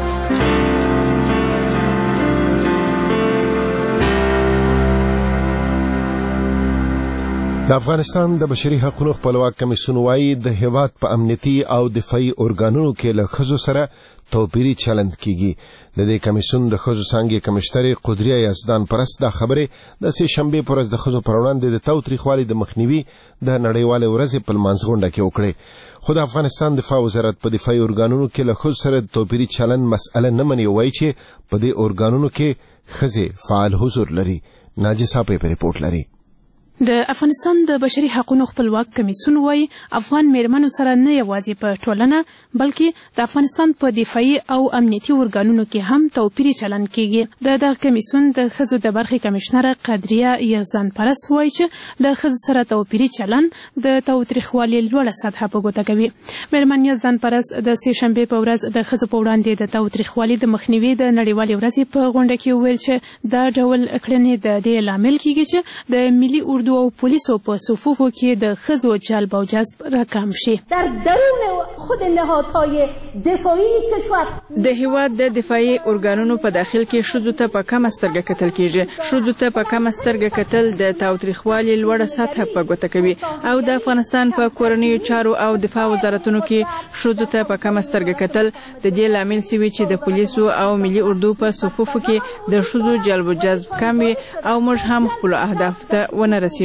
د افغانستان د بشري حقوقو خپلواک کمیسیون وايي د هیواد په امنیتي او دفاعي ارګانونو کې له ښځو سره توپیري چلند کیږي. د دې کمیسیون د ښځو څانګې کمشترې قدریه یزدان پرست دا خبرې د سې شنبې پر ورځ د ښځو پر وړاندې د تاوتریخوالي د مخنیوي د نړیوالې ورځې په لمانځ غونډه کې وکړې. خو د افغانستان دفاع وزارت په دفاعي ارګانونو کې له ښځو سره توپیري چلند مسئله نه مني او وایي چې په دې ارګانونو کې ښځې فعال حضور لري. ناجي صاحب په ریپورت لري. د افغانستان د بشري حقوقو خپلواک کمیسیون وايي افغان میرمنو سره نه یوازې په ټولنه بلکې د افغانستان په دفاعي او امنیتي ارګانونو کې هم توپیري چلند کیږي. د دغه کمیسیون د ښځو د برخې کمشنره قدریه یزدان پرست وايي چې د ښځو سره توپیري چلند د تاوتریخوالي لوړه سطحه په ګوته کوي. میرمن یزدان پرست د سې شنبې په ورځ د ښځو په وړاندې د تاوتریخوالي د مخنیوي د نړیوالې ورځې په غونډه کې وویل چې دا ډول کړنې د دې لامل کیږي چې د ملي اردو او پولیسو په صفوفو کې د ښځو جلب او جذب راکم شي. در درون خود نهادهای دفاعی کشور د هیواد د دفاعي ارګانونو په داخل کې ښځو ته په کمه سترګه کتل کیږي. ښځو ته په کمه سترګه کتل د تاوتریخوالي لوړه سطحه په ګوته کوي او د افغانستان په کورنیو چارو او دفاع وزارتونو کې ښځو ته په کمه سترګه کتل د دې لامل سوي چې د پولیسو او ملي اردو په صفوفو کې د ښځو جلب او جذب کم وي او موږ هم خپل اهداف ته ونه رسیږو.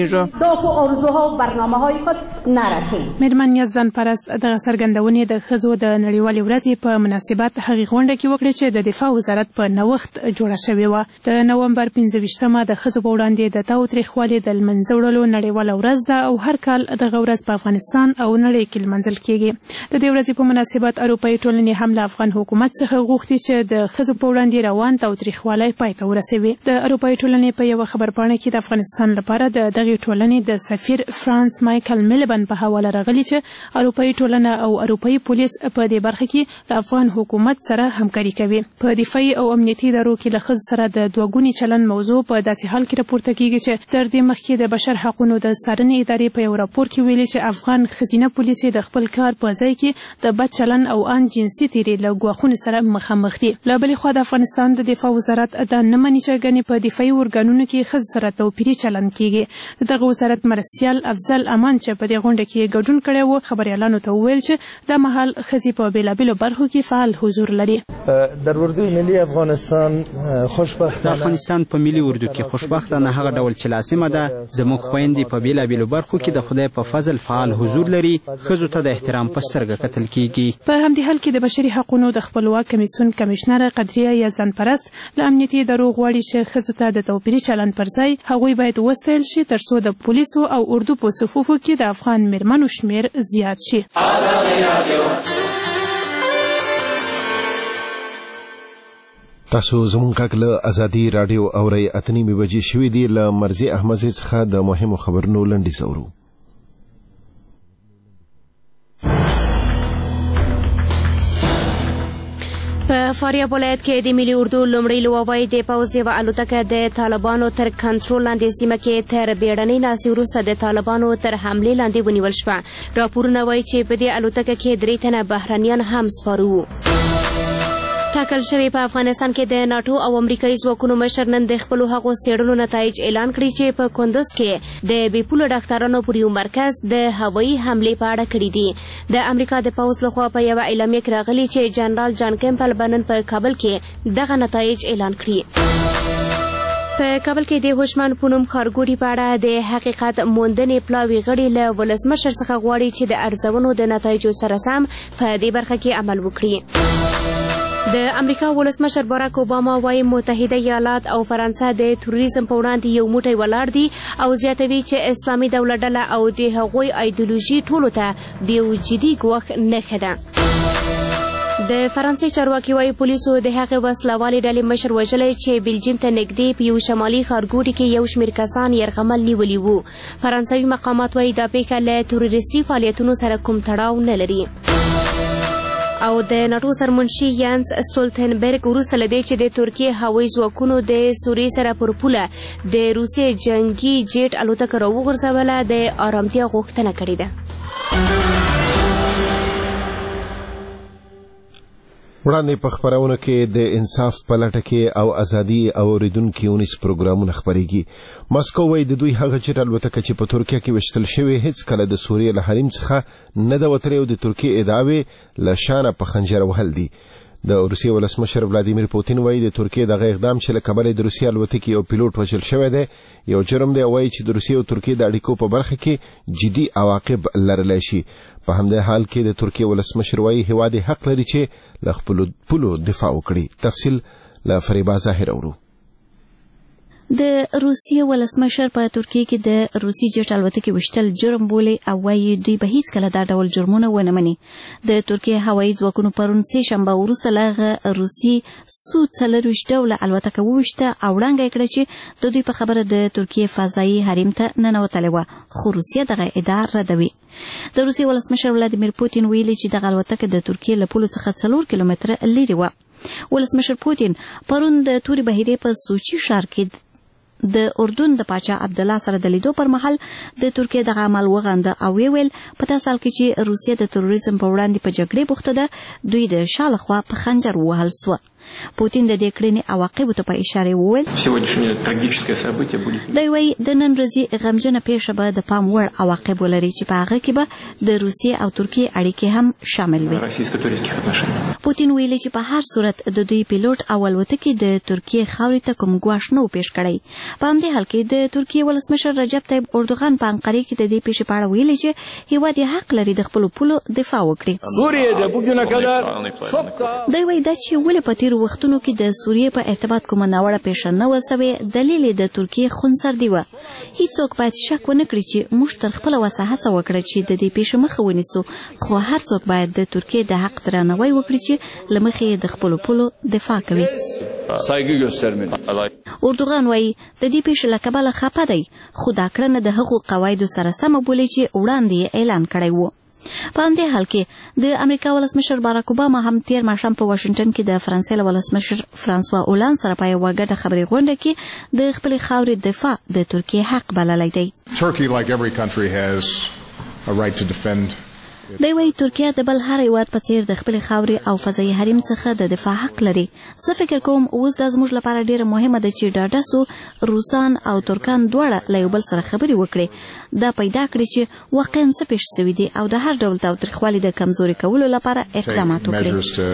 میرمن یزدان پرست د څرګندونې د ښځو د نړیوالې ورځې په مناسبت هغې غونډه کې وکړې چې د دفاع وزارت په نوښت جوړه شوې وه. د نومبر پنځه ویشتمه د ښځو په وړاندې د تاوتریخوالي د لمنځه وړلو نړیواله ورځ ده او هر کال دغه ورځ په افغانستان او نړۍ کې لمانځل کیږي. د دې ورځې په مناسبت اروپایي ټولنې هم له افغان حکومت څخه غوښتي چې د ښځو په وړاندې روان تاوتریخوالی پای ته ورسوي. د اروپایي ټولنې په یوه خبرپاڼه کې د افغانستان لپاره د دغه ټولنې د سفیر فرانس مایکل میلبن په حواله راغلی چې اروپایي ټولنه او اروپایي پولیس په دې برخه کې له افغان حکومت سره همکاري کوي. په دفاعي او امنیتي ادارو کې له ښځو سره د دوه چلن موضوع په داسې حال کې راپورته کیږي چې تر دې مخکې د بشر حقوقو د څارنې ادارې په یو راپور کې ویلي چې افغان ښځینه پولیس د خپل کار په ځای کې د بد چلن او ان جنسي تیرې له ګواښونو سره مخامخ دي. له بلې خوا د افغانستان د دفاع وزارت دا نه مني چې ګنې په دفاعي ارګانونو کې ښځو سره توپیري چلن کیږي. دغه وزارت مرستیال افضل امان چې په دې غونډه کې ګډون کړی و خبریالانو ته وویل چې دا مهال ښځې په بېلابېلو برخو کې فعال حضور لري. در اردوی ملی افغانستان خوشبختانه د افغانستان په ملي اردو کې خوشبختانه هغه ډول چې لازمه ده زموږ خویندې په بېلابېلو برخو کې د خدای په فضل فعال حضور لري. ښځو ته د احترام په سترګه کتل کیږي. په همدې حال کې د بشري حقوقو د خپلواک کمیسیون کمشنره قدریه یزدان پرست له امنیتي ادارو غواړي چې ښځو ته د توپیري چلن پر ځای هغوی باید وستایل شي تر څو د پولیسو او اردو په صفوفو کې د افغان میرمنو شمیر زیات شي. تاسو زموږ غږ له ازادي رادیو اورئ. اته نیمې بجې شوې دي. له مرضي احمدزي څخه د مهمو خبرونو لنډیز اورو. په فاریاب ولایت کې د ملي اردو لومړی لواوی د پوځ یوه الوتکه د طالبانو تر کنټرول لاندې سیمه کې تر بیړنۍ ناستې وروسته د طالبانو تر حملې لاندې ونیول شوه. راپورونه وایي چې په دې الوتکه کې درې تنه بهرنیان هم سپاره وو. ټاکل شوی په افغانستان کې د ناټو او امریکایي ځواکونو مشر نن د خپلو هغو څېړلو نتایج اعلان کړي چې په کندوز کې د بې پوله ډاکټرانو پر یو مرکز د هوایي حملې په اړه کړي دي. د امریکا د پوځ لخوا په یوه اعلامیه کې راغلي چې جنرال جان کیمپل به نن په کابل کې دغه نتایج اعلان کړي. په کابل کې د هوشمن په نوم ښارګوټي په اړه د حقیقت موندنې پلاوي غړي له ولسمشر څخه غواړي چې د ارزونو د نتایجو سره سم په دې برخه کې عمل وکړي. د امریکا ولسمشر باراک اوباما وايي متحده ایالات او فرانسه د تروریزم په وړاندې یو موټی ولاړ دي او زیاتوي چې اسلامي دولت ډله او د هغوی ایدیولوژي ټولو ته د یو جدي ګواښ نښه ده. د فرانسې چارواکي وايي پولیسو د هغې وسلوالې ډلې مشر وژلی چې بلجیم ته نږدې په یو شمالي ښارګوټي کې یو شمېر کسان یرغمل نیولي وو. فرانسوي مقامات وايي دا پیښه له تروریستي فعالیتونو سره کوم تړاو نه لري. او د ناټو سرمنشي یانس سټولتنبرګ وروسته له دې چې د ترکیې هوایي ځواکونو د سوریې سره پر پوله د روسیې جنګي جیټ الوتکه راوغورځوله د ارامتیا غوښتنه کړې ده. وړاندې په خبرونه کې د انصاف په لټه کې او ازادي او اوریدونکو ونیس پروګرامونه خبرېږي. ماسکو وايي د دوی هغه جیټ الوتکه چې په ترکیه کې وشتل شوې هیڅ کله د سوریې له حریم څخه نه ده وتلې او د ترکیې ادعاوې له شانه په خنجر وهل دي. د روسیې ولسمشر ولادیمیر پوتین وايي د ترکیې دغه اقدام چې له کبله د روسیې الوتکې یو پیلوټ وژل شوی دی یو جرم دی. وايي چې د روسیې او ترکیې د اړیکو په برخه کې جدي عواقب لرلی شي. په همدې حال کې د ترکیې ولسمشر وايي هیواد حق لري چې له خپلو پولو دفاع وکړي. تفصیل له فریبا ظاهر اورو. د روسیې ولسمشر په ترکیه کې د روسي جټ الوتکې وشتل جرم بولي او وايي دوی به هیڅ کله دا ډول جرمونه ونه مني. د ترکیه هوایي ځواکونو پرون سه شنبه وروسته له روسي سو څلرویشت ډوله الوتکه وویشته او وړاندې کړه چې د دوی په خبره د ترکیه فضایي حریم ته ننوتلې وه، خو روسیه دغه ادعا ردوي. د روسیې ولسمشر ولادیمیر پوتین ویلي چې دغه الوتکه د ترکیې له پولو څخه څلور کیلومتره لرې وه. ولسمشر پوتین پرون د توري بهیرې په سوچي ښار کې د اردن د پاچا عبدالله سره د لیدو پر مهال د ترکیې دغه عمل وغنده او ویل په داسې حال کې چې روسیه د تروریزم په وړاندې په جګړې بوخته ده دوی د شا لخوا په خنجر ووهل سوه. پوتین د دې کړنې عواقبو ته په اشاره وویل دی وايي د نن ورځې غمجنه پیښه به د پام وړ عواقب ولري چې په هغه کې به د روسیې او ترکیې اړیکې هم شامل وي. پوتین ویلي چې په هر صورت د دوی پیلوټ او الوتکې د ترکیې خاورې ته کوم ګواښ نه و پیښ کړی. په همدې حال کې د ترکیې ولسمشر رجب طیب اردوغان په انقرې کې د دې پیښې په اړه ویلي چې هیواد یې حق لري د خپلو پولو دفاع وکړي. دی وايي دا چې ولې په تیرو وختونو کې د سوریې په ارتباط کومه ناوړه پیښه نه وه سوې دلیل یې د ترکیې خونسردي وه. هیڅوک باید شک ونه کړي چې موږ تر خپله وسه هڅه وکړه چې د دې پیښې مخه ونیسو، خو هر څوک باید د ترکیې د حق درناوی وکړي چې له مخې یې د خپلو پولو دفاع کوي. saygı göstermeli. اردوغان وایي د دې پیښې له کبله خپه دی خو دا کړنه د هغو قواعدو سره سمه بولي چې وړاندې یې اعلان کړی و. په همدې حال کې د امریکا ولسمشر باراک اوباما هم تیر ماښام په واشنګټن کې د فرانسې له ولسمشر فرانسوا اولان سره په یوه ګډه خبري غونډه کې د خپلې خاورې دفاع د ترکیې حق بللی دی. Turkey, like every country, has a right to defend. دی وایي ترکیه د بل هر هیواد په څیر د خپلې خاورې او فضایي حریم څخه د دفاع حق لري. زه فکر کوم اوس دا زموږ لپاره ډیره مهمه ده چې ډاډه سو روسان او ترکان دواړه له یو بل سره خبرې وکړي، دا پیدا کړي چې واقعا څه پېښ سوي دي او د هر ډول تاوتریخوالي د کمزوري کولو لپاره اقدامات وکړي.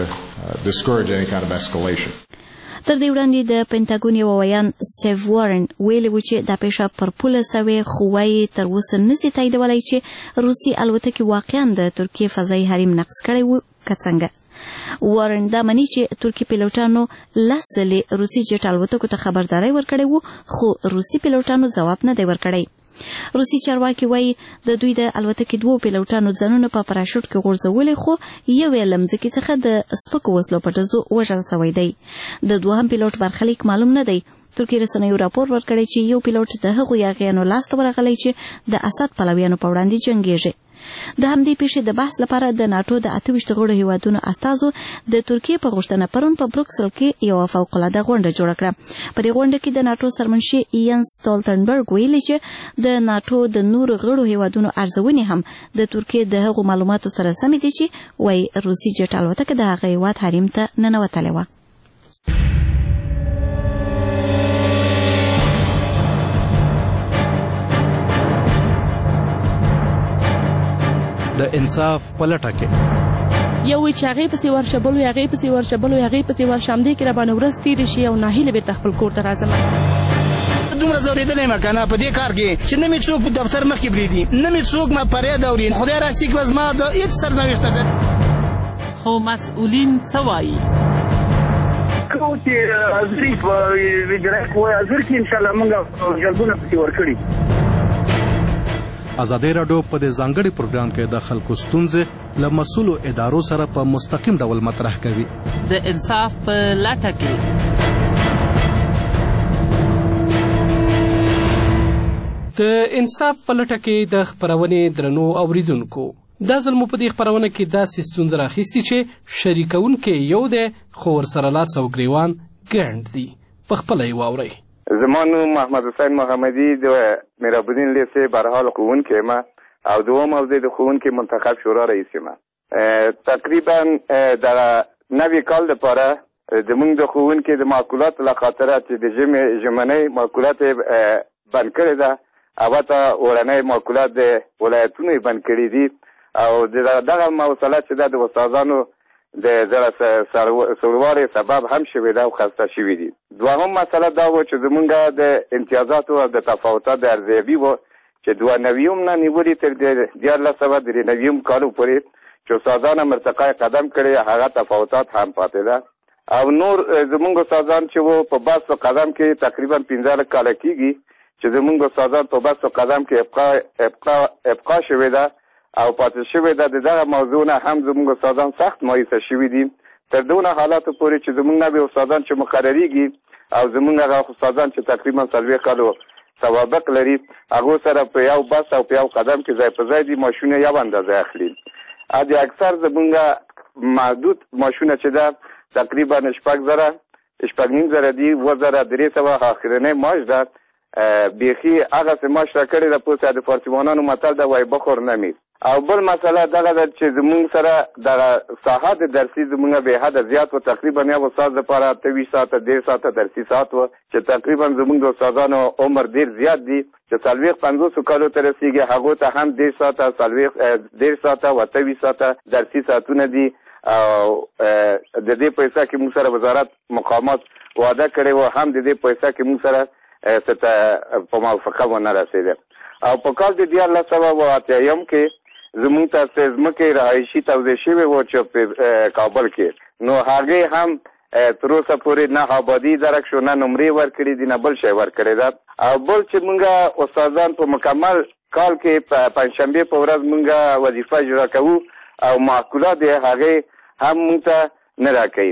تر دې وړاندې د پینټاګون یو ویان سټیو وارن ویلي و چې دا پیښه پر پوله سوې، خو وایي تر اوسه نسي تاییدولی چې روسي الوتکې واقعا د ترکیې فضایي حریم نقض کړی و که څنګه. وارن دا مني چې ترکي پیلوټانو لس ځلې روسي جټ الوتکو ته خبرداری ورکړی و، خو روسي پیلوټانو ځواب نه دی ورکړی. روسي چارواکي وایي د دوی د الوتکې دوو پیلوټانو ځانونه په پراشوټ کې غورځولي، خو یو یې له مځکې څخه د سپکو وسلو په ډزو وژل سوی دی. د دوهم پیلوټ برخلیک معلوم نه دی. ترکي رسنیو راپور ورکړی چې یو پیلوټ د هغو یاغیانو لاسته ورغلی چې د اسد پلویانو په وړاندې جنګیږي. د همدې پیښې د بحث لپاره د ناټو د اته ویشت غړو هیوادونو استازو د ترکیې په غوښتنه پرون په بروکسل کې یوه فوقالعاده غونډه جوړه کړه. په دې غونډه کې د ناټو سرمنشي یانس سټولټنبرګ ویلي چې د ناټو د نورو غړو هیوادونو ارزونې هم د ترکیې د هغو معلوماتو سره سمې دي چې وایي روسي جټ الوتکه د هغه هیواد حریم ته ننوتلې وه. د انصاف په لټه کې یو وی چې هغې پسې ورشه بل وی هغې پسې ورشه بل وی هغې پسې ورشه همدې کې راباندې ورځ تېرې شي او ناهیله بېرته خپل کور ته راځم. دومره ځورېدلی یم که نه په دې کار کې چې نه مې څوک په دفتر مخکې پرېږدي، نه مې څوک ما فریاد اوري. خدای راستي کې به زما د هېڅ سرنوشته ده. خو مسؤلین څه وایي؟ کوم چې حاضري په وجرایت وایي حاضر کې انشاءالله موږ جلبونه پسې ورکړي. ازادي راډیو په دې ځانګړي پروګرام کې د خلکو ستونزې له مسؤلو ادارو سره په مستقیم ډول مطرح کوي. د انصاف په لټه کې د انصاف په لټه کې د خپرونې درنو اوریدونکو، دا ځل مو په دې خپرونه کې داسې ستونزه راخیستې چې شریکونکی یو دی خو ورسره لاس او ګریوان ګڼ دي. په خپله یې واورئ. زما نوم محمد حسین محمدي د میرابودین لیسې برحال ښوونکی یم او دوم موضوع د ښوونکي منتخب شورا رئیس یم. تقریبا د نوي کال دپاره زموږ د ښوونکي د معقولاتو له خاطره چې د ژمي ژمنۍ معقولات یې بند کړې ده، البته اورنۍ معقولات د ولایتونو یې بند کړي دي او دغه موصله چې ده د استادانو د زړه سوړوالي سبب هم شوې ده او خسته شوي دي. دوهم مسله دا و چې زمونږ د امتیازاتو او د تفاوتات د ارزیابي و چې دوه نویم نه نیولې تر دیارلس سوه درې نویم کالو پورې چې استادان مرتقی قدم کړي هغه تفاوتات هم پاتې ده او نور زمونږ استادان چې و په بست قدم کې تقریبا پنځه کاله کېږي چې زمونږ استادان په بست قدم کې ابقا ابقا ابقا شوې ده او پاتې شوې ده. د دغه موضوع نه هم زموږ استادان سخت مایوسه شوي دي تر دونه حالاتو پورې چې زموږ نوي استادان چې مقرریږي او زموږ هغه استادان چې تقریبا څلوېښت کالو سوابق لري هغو سره په یو بس او په یو قدم کې ځای په ځای دي ماشونه یو اندازه اخلي. د اکثر زموږ محدود ماشونه چې ده تقریبا شپږ زره شپږ نیم زره دي، اووه زره درې سوه اخرنۍ معاش ده. بیخي هغسې معاش راکړې ده پوه د فارسیوانانو متل ده وایي بخور نمیز. او بل مسله دغه ده چې زمونږ سره دغه ساحه د درسي زمونږ بې حده زیات و. تقریبا یو استاد لپاره اته ویشت ساعته ډېر ساعته درسي ساعت و چې تقریبا زمونږ د استادانو عمر ډېر زیات دي چې څلوېښت پنځوسو کالو ته رسېږي، هغو ته هم ډېر ساعته څلوېښت ډېر ساعته او اته ویشت ساعته درسي ساعتونه دي او د دې پیسه کې موږ سره وزارت مقامات وعده کړې و، هم د دې پیسه کې موږ سره په موافقه ونه رسېده. او په کال د دیارلس سوه و اتیایم کې زمونږ ته ځمکې رهایشي توضیح شوې وه چې په کابل کې، نو هغې هم تر اوسه پورې نه آبادي درک شو، نه نمرې ورکړي دي، نه بل شی ورکړی ده. او بل چې مونږ استادان په مکمل کال کې په پنجشنبې په ورځ مونږ وظیفه اجرا کوو او معقولات یې هغې هم مونږ ته نه راکوي.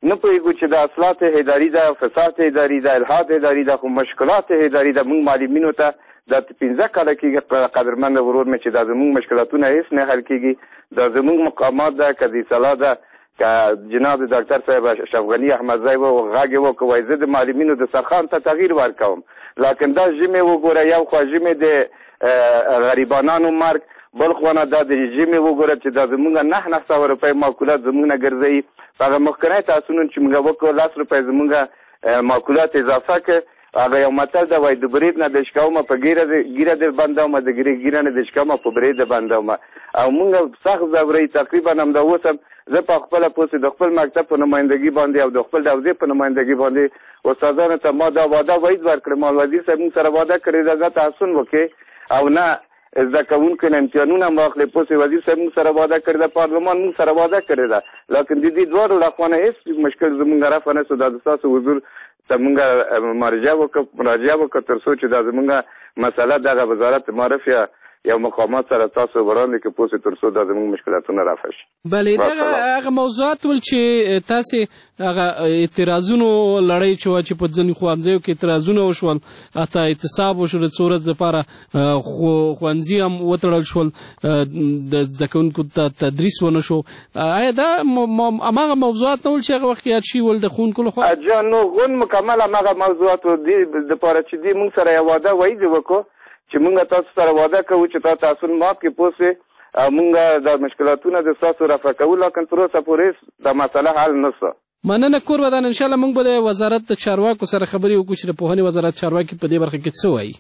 نه پوهېږو چې د اصلاحات اداري ده، فساد اداري ده، الحاد اداري ده، خو مشکلات اداري ده. موږ معلمینو ته دا پنځه کاله کېږي قدرمند ورور مې چې دا زموږ مشکلاتونه هېڅ نه حل کېږي. دا زموږ مقامات ده، که د اصلاح ده، که جناب ډاکټر صاحب اشرف غني احمدزی و غږ یې وکړ وایي زه د معلمینو د سرخان ته تغییر ورکوم. لکن دا ژمې وګوره، یو خوا ژمې د غریبانانو مرګ، بل خوانه دا د ژمې وګوره چې دا زموږ نه نه سوه روپۍ معقولات زموږ نه ګرځوي. په هغه مخکنی تاسونو چې موږ وکړو لس روپۍ زموږ معقولات اضافه کړ. هغه یو متل ده وایي د برید نه د شکومه په ګیره ګیره در بندومه، د ګیره نه د شکومه په برید بندومه. او موږ سخت ځورئ. تقریبا همدا اوس هم زه په خپله پوسې د خپل مکتب په نمایندګي باندې او د خپل حوزې په نمایندګي باندې استادانو ته ما دا وعده وعید ورکړې، ما وزیر صاحب موږ سره وعده کړې ده دا تحسن وکړې او نه زده کوونکو نه امتحانونه هم واخلې. پوسې وزیر صاحب موږ سره وعده کړې ده، پارلمان موږ سره وعده کړې ده. لکن د دې دواړو له خوا نه هېڅ مشکل زموږ رفع نه شو. دا د ستاسو حضور ته موږ مراجعه وکړو مراجعه وکړو تر څو چې دا زموږ مسله دغه وزارت معرف یا یو مقامات سره تاسو وړاندې کې پوسې تر څو دا زموږ مشکلاتونه رفع شي. بلې دغه هغه موضوعات ول چې تاسې هغه اعتراضونو لړۍ چې وه چې په ځینې ښوونځیو کې اعتراضونه وشول، حتی اعتصاب وشو د څو ورځو لپاره، ښوونځي هم وتړل شول، د زده کوونکو ته تدریس ونه شو. آیا دا هماغه موضوعات نه ول چې هغه وخت یاد شوي ول د ښوونکو لخوا؟ جان نو غون مکمل هماغه موضوعات و دې دپاره چې دې موږ سره یو واده وعید وکړو چې موږ تاسو سره واده کوو چې تا تاسو مات کې پوسې او موږ دا مشکلاتونه د ستاسو رفع کوو. لکن تر اوسه پورې دا مسله حل نه شوه. مننه کور ودان. انشاءالله موږ به د وزارت د چارواکو سره خبرې وکړو چې د پوهنې وزارت چارواکي په دې برخه کې څه وایي.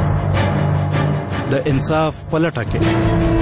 د انصاف په لټه کې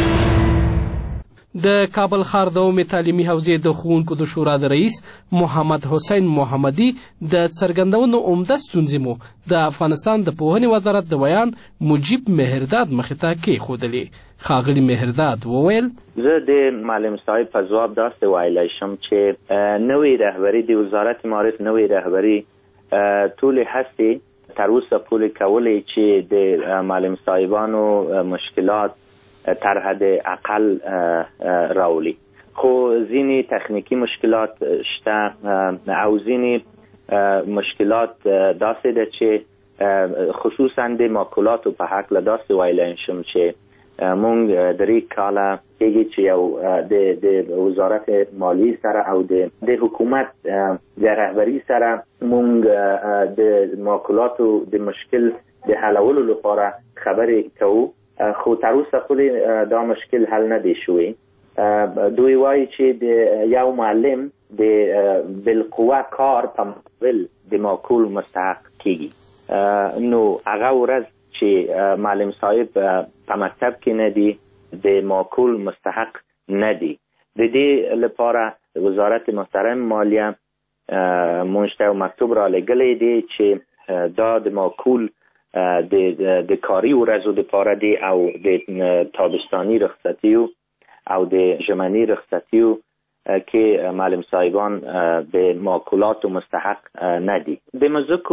د کابل ښار د عمومي تعلیمي حوزې د ښوونکو د شورا د رئیس محمد حسین محمدي د څرګندونو عمده ستونزې مو د افغانستان د پوهنې وزارت د بیان مجیب مهرداد مخې ته کېښودلې. ښاغلي مهرداد وویل زه د معلم صاحب په ځواب داسې ویلی شم چې نوې رهبري د وزارت معارف نوې رهبري ټولې هڅې تر اوسه پورې کولې چې د معلم صاحبانو مشکلات تر حد اقل راولي. خو ځینې تخنیکی مشکلات شته او ځینې مشکلات داسې ده چې خصوصا د ماکولاتو په هکله داسې ویلی شم چې مونږ درې کاله کېږي چې یو د وزارت مالیې سره او د حکومت د رهبري سره مونږ د ماکولاتو د مشکل د حلولو لپاره خبرې کوو، خو تر اوسه پورې دا مشکل حل نه دی شوی. دوی وایي چې د یو معلم د بالقوه کار په مقابل د ماکول مستحق کېږي. نو هغه ورځ چې معلم صاحب په مکتب کې نه دی د ماکول مستحق نه دی. د دې لپاره وزارت محترم مالیه مونږ ته مکتوب را لېږلی دی چې دا د ماکول د د کاري ورځو لپاره دی او د تابستاني رخصتیو او د ژمني رخصتیو کې معلم صاحبان به ماکولاتو مستحق نه دي. د مځکو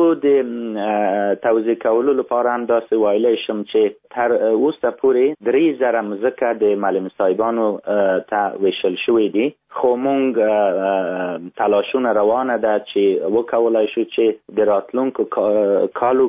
د توزیع کولو لپاره هم داسې ویلی شم چې تر اوسه پورې درې زره مځکه د معلم صاحبانو ته ویشل شوي دي، خو مونږ تلاشونه روانه ده چې وکولای شو چې د راتلونکو کالو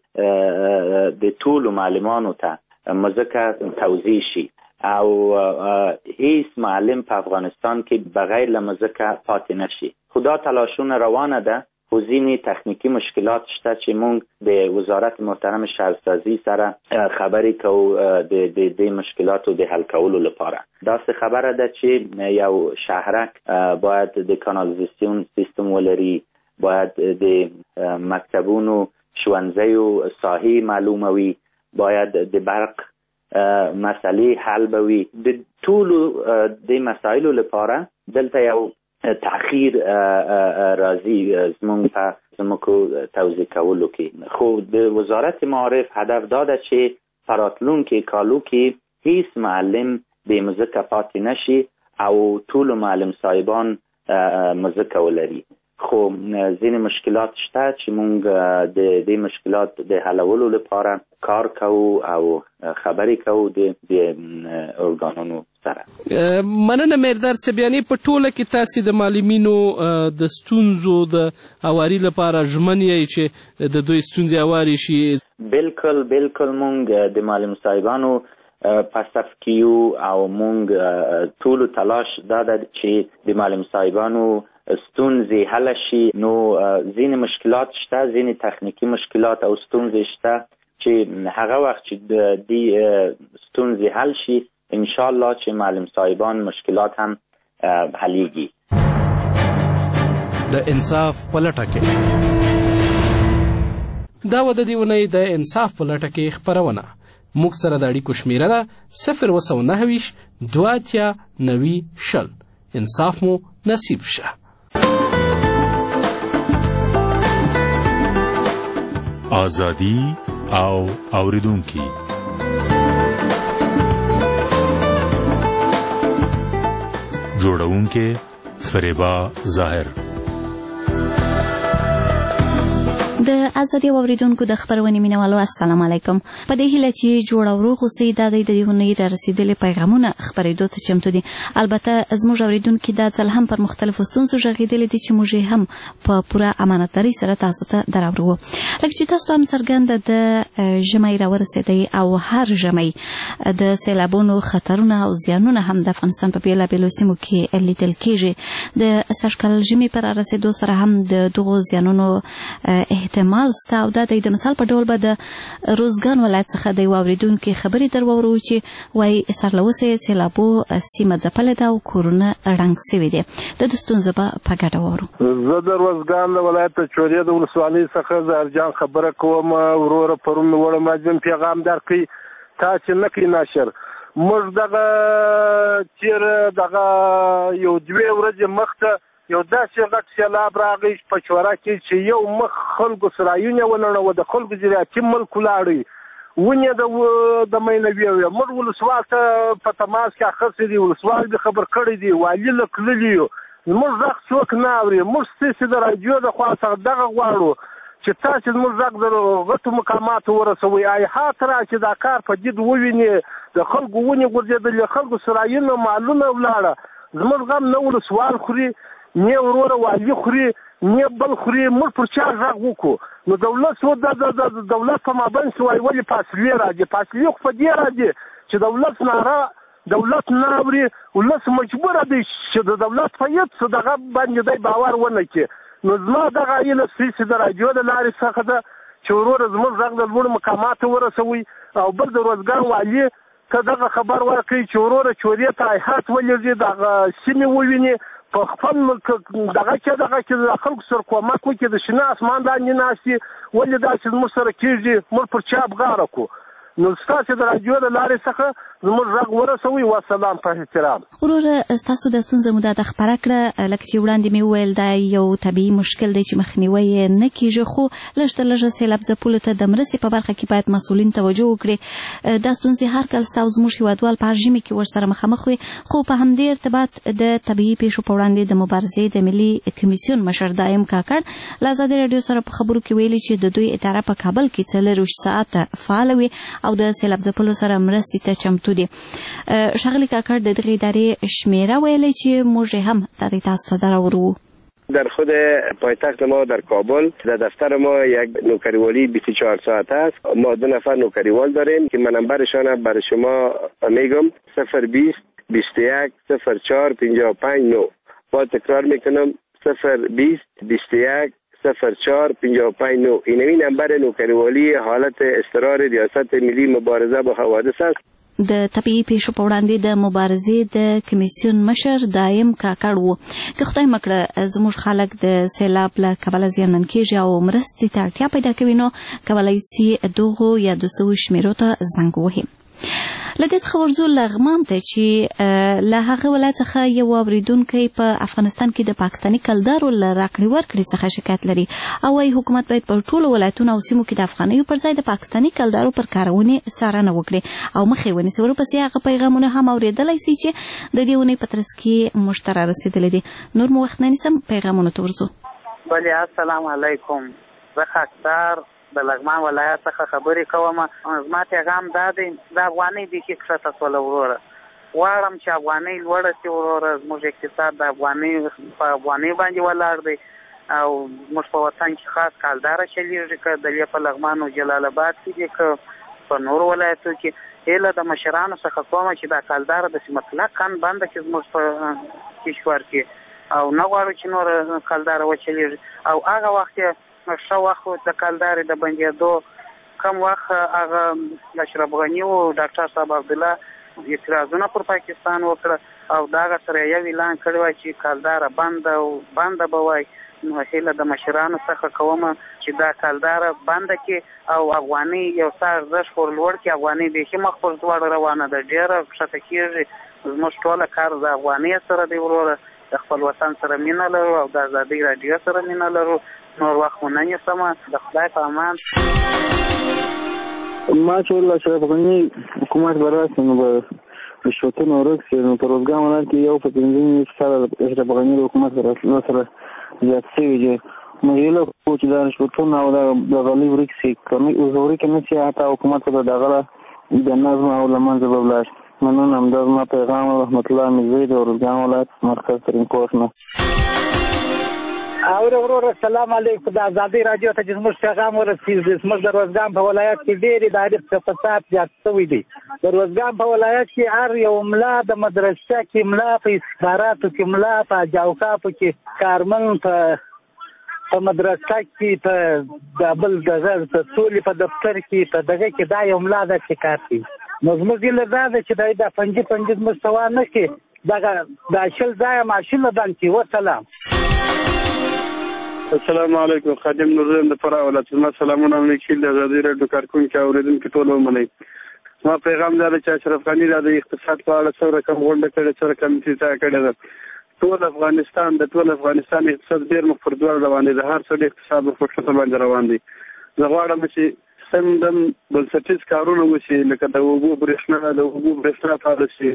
کې د ټولو معلمانو ته مځکه توزیع شي او هیڅ معلم په افغانستان کې بغیر له مځکه پاتې نشي. خو دا تلاشونه روانه ده، خو ځینې تخنیکي مشکلات شته چې مونږ د وزارت محترم شهرسازي سره خبرې کوو د دې مشکلاتو د حل کولو لپاره. داسې خبره ده چې یو شهرک باید د کانالیزاسیون سیستم ولري، باید د مکتبونو ښوونځیو ساحې معلومه وي، باید د برق مسئلې حل به وي. د ټولو د مسایلو لپاره دلته یو تأخیر راځي زموږ په زموږ توزیع کولو کې. خو د وزارت معارف هدف دا ده چې په راتلونکي کالو کې هیڅ معلم بې مځکه پاتې نشي او ټولو معلم صاحبان مځکه ولري. خو ځینې مشکلات شته چې مونږ د دې مشکلات د حلولو لپاره کار کوو او خبرې کوو د ارګانونو سره. مننه مهردار صبیاني، په ټوله کې تاسې د معلمینو د ستونزو د هواري لپاره ژمن یې چې د دوی ستونزې هوارې شي؟ بالکل بالکل مونږ د معلم صاحبانو په صف کې یو او مونږ ټولو تلاش دا ده چې د معلم صاحبانو ستونزې حل شي. نو ځینې مشکلات شته، ځینې تخنیکي مشکلات او ستونزې شته چې هغه وخت چې د دې ستونزې حل شي انشاءالله چې معلم صاحبان مشکلات هم حلیږي. د انصاف په لټه کې دا و د دې اونۍ د انصاف په لټه کې خپرونه. موږ سره د اړیکو شمیره ده صفر اووه سوه نهه ویشت دوه اتیا نوي شل. انصاف مو نصیب شه. آزادی او اوریدونکي جوړونکي فریبا ظاهر. د ازادي اوریدونکو د خبرونې مینوالو السلام علیکم. په دې هیله چې جوړ او روغ اوسئ. دا د دې اونۍ را رسیدلې پیغامونه خبرېدو ته چمتو دي. البته زموږ اوریدونکي دا ځل هم پر مختلفو ستونزو غږېدلي دي چې موږ هم په پوره امانتداري سره تاسو ته دراوړو. لکه چې تاسو هم څرګنده د ژمی راورسېدی او هر ژمی د سیلابونو خطرونه او زیانونه هم د افغانستان په بېلابېلو سیمو کې لیدل کېږي. د سږکال ژمي په رارسېدو سره هم د دغو زیانونو احتمال سته او دا د مثال په ډول به د روزګان ولایت څخه د یوه اورېدونکي خبرې در واورو چې وایي سرلوسې سیلابو سیمه ځپلې ده او کورونه ړنګ سوي دي. د ده ستونزه به په ګډه واورو. زه د روزګان د ولایت د چورې د ولسوالۍ څخه زهرجان خبره کوم. وروره پرون مې وړم راځم پیغام درکړئ تا چې نه کوي ناشر. موږ دغه چېرې دغه یو دوې ورځې مخته یو داسې غټ سیلاب راغی په چوره کې چې یو مخ خلکو سرایونه ونړوه، د خلکو زراعتي ملک ولاړی، ونې د مینوي وې. موږ ولسوال ته په تماس کې اخیستی دي، ولسوال دې خبر کړی دی، والي له تللي یو. زموږ غږ څوک نه اوري. موږ ستاسې د راډیو د خوا څخه دغه غواړو چې تاسې زموږ غږ د غټو مقاماتو ورسوئ. ایحات را چې دا کار په جد وویني، د خلکو ونې غورځېدلې، خلکو سرایونه مالونه ولاړه. زموږ غم نه ولسوال خوري نه وروره والي خوري نه بل خوري. موږ پر چا غږ وکړو؟ نو دولت سو د دولت په مابین کې وایي ولې فاصلې راځي. فاصلې خو په دې راځي چې دولت ناره دولت نه اوري. ولس مجبوره دی چې د دولت په هېڅ څه دغه باندې دی باور ونه کړي. نو زما دغه هیله ستاسې د راډیو د لارې څخه ده چې وروره زموږ غږ د لوړو مقاماتو ورسوئ. او بل د روزګان والي ته دغه خبر ورکړئ چې وروره چورې ته ایحات ولېږي، دغه سیمې وویني، په خپل دغه کې دغه کې د خلکو سره کومک وکړي، د شنه اسمان لاندې ناست دي. ولې داسې زموږ سره کېږي؟ موږ پر چا بغاره کړو؟ نو ستاسې د راډیو د لارې څخه زموږ غږ ورسوئ. والسلام په احترام. وروره ستاسو د ستونزه مو دا د خپره کړه. لکه چې وړاندې مې وویل دا یو طبیعي مشکل دی چې مخنیوی یې نه کېږي، خو لږ تر لږه سیلاب ځپلو ته د مرستې په برخه کې باید مسؤلین توجه وکړي. دا ستونزې هر کال ستا او زموږ هېوادوال په هر ژمي کې ورسره مخامخ وي، خو په همدې ارتباط د طبیعي پیښو په وړاندې د مبارزې د ملي کمیسیون مشر دایم کاکړ له ازادي راډیو سره په خبرو کې ویلي چې د دوی اداره په کابل کې څلرویشت ساعته فعاله وي او د سیلاب ځپلو سره مرستې ته چمتو دي. ښاغلي کاکړ د دغې ادارې شمیره ویلی چې موږ هم د دې تاسو ته دراوړو. در خود پایتخت ما در کابل در دفتر ما یک نوکریوالی بیست و چهار ساعت است. ما دو نفر نوکریوال داریم که نمبرشان برای شما میگم صفر بیست بیست و یک صفر چهار پنجاه و پنج نو. با تکرار میکنم صفر بیست بیست و یک صفر چهار پنجاه و پنج نو. اینمی نمبر نوکریوالی حالت اضطرار ریاست ملی مبارزه با حوادث است. د طبیعي پیښو په وړاندې د مبارزې د کمیسیون مشر دایم کاکړ و. که خدای مکړه زموږ خلک د سیلاب له کبله زیانمن کېږي او مرستې ته اړتیا پیدا کوي نو کولی سي دغو یادو سویو شمیرو ته زنګ ووهي. له دې څخه ورځو لغمان ته چې له هغه ولایت څخه یو اورېدونکی په افغانستان کې د پاکستاني کلدارو له راکړې ورکړې څخه شکایت لري او وايي حکومت باید په ټولو ولایتونو او سیمو کې د افغانیو پر ځای د پاکستاني کلدارو پر کارونې څارنه وکړي او مخې ونیسي. ورپسې هغه پیغامونه هم اورېدلی سي چې د دې اونۍ په ترڅ کې موږ ته رارسېدلي دي. نور مو وخت نه نیسم، پیغامونو ته ورځو. بلې السلام علیکم. زه خاکسار د لغمان ولایت څخه خبرې کوم. زما پیغام دا دی د افغانۍ بیخي کښته شوله وروره. غواړم چې افغانۍ لوړه شي وروره. زموږ اقتصاد د افغانۍ په افغانۍ باندې ولاړ دی او موږ په وطن کې خاص کالداره چلیږي، که د په لغمان او جلال آباد کې دي که په نورو ولایتو کې. هیله د مشرانو څخه کومه چې دا کالداره داسې مطلقاً بنده کړي زموږ په کشور کې او نه غواړو چې نور کالداره وچلیږي. او هغه وخت یې ښه وخت د کالدارې د بندېدو کم وخت هغه اشرف غني او ډاکټر صاحب عبدالله اعتراضونه پر پاکستان وکړه او د هغه سره یو اعلان کړی وای چې کالداره بنده او بنده به وای. نو هیله د مشرانو څخه کومه چې دا کالداره بنده کړي او افغانۍ یو څه ارزښت ور لوړ کړي. افغانۍ بیخي مخ پر ځوړ روانه ده، ډېره ښکته کېږي. زموږ ټوله کار د افغانۍ سره دی وروره. د خپل وطن سره مینه لرو او د ازادۍ راډیو سره مینه لرو. نور وخت مو نه نیسمه. د خدای په امان. ما چې ول اشرف غني حکومت به راسي نو به رشوتونه ورک شي. نو په روزګان ولایت کې یو په پنځه ساله اشرف غني د حکومت په راتلو سره زیات شوي دي. موږ هیله کوو چې دا رشوتونه او د غلۍ ورک شي. که ورک نه شي حتی حکومت ته د دغه د نظم او له منځه به ولاړ شي. مننه. همدا زما پیغام رحمت الله میرزی د روزګان ولایت مرکز ترین کوټ نه. اور ورور السلام علیکم. د ازادۍ راډیو ته چې زموږ پیغام ورسېږي. زموږ د روزګان په ولایت کې ډېرې دایرې فساد زیات شوی دی. د روزګان په ولایت کې هر یو ملا د مدرسه کې ملا، په استخباراتو کې ملا، په جاوکاپو کې کارمن، په په مدرسه کې، په د بل دغه په سولې په دفتر کې، په دغه کې دا یو ملا ده چې کار کوي. نو زموږ هیله دا ده چې دا د پنځه پنځه زموږ سوا نه کړي، دغه د شل ځایه ماشینونه بند کړي. وسلام. السلام علیکم. خادم نورزم د فراه ولایت. زما سلامونه وکیل د ازادۍ راډیو کارکونکي اورېدونکي ټول ومنئ. زما پیغام دا دی چې اشرف غني دا د اقتصاد په اړه څه رقم غونډه کړې، څه رقم انتظار کړې ده. ټول افغانستان د ټول افغانستان اقتصاد ډېر مخ پر ځوړ روان دی. د هر څه د اقتصاد مخ پر ښکته باندې روان دی. زه غواړم چې سمدم بنسټیز کارونه وشي، لکه د اوبو برېښنا د اوبو برېښنا فعاله شي.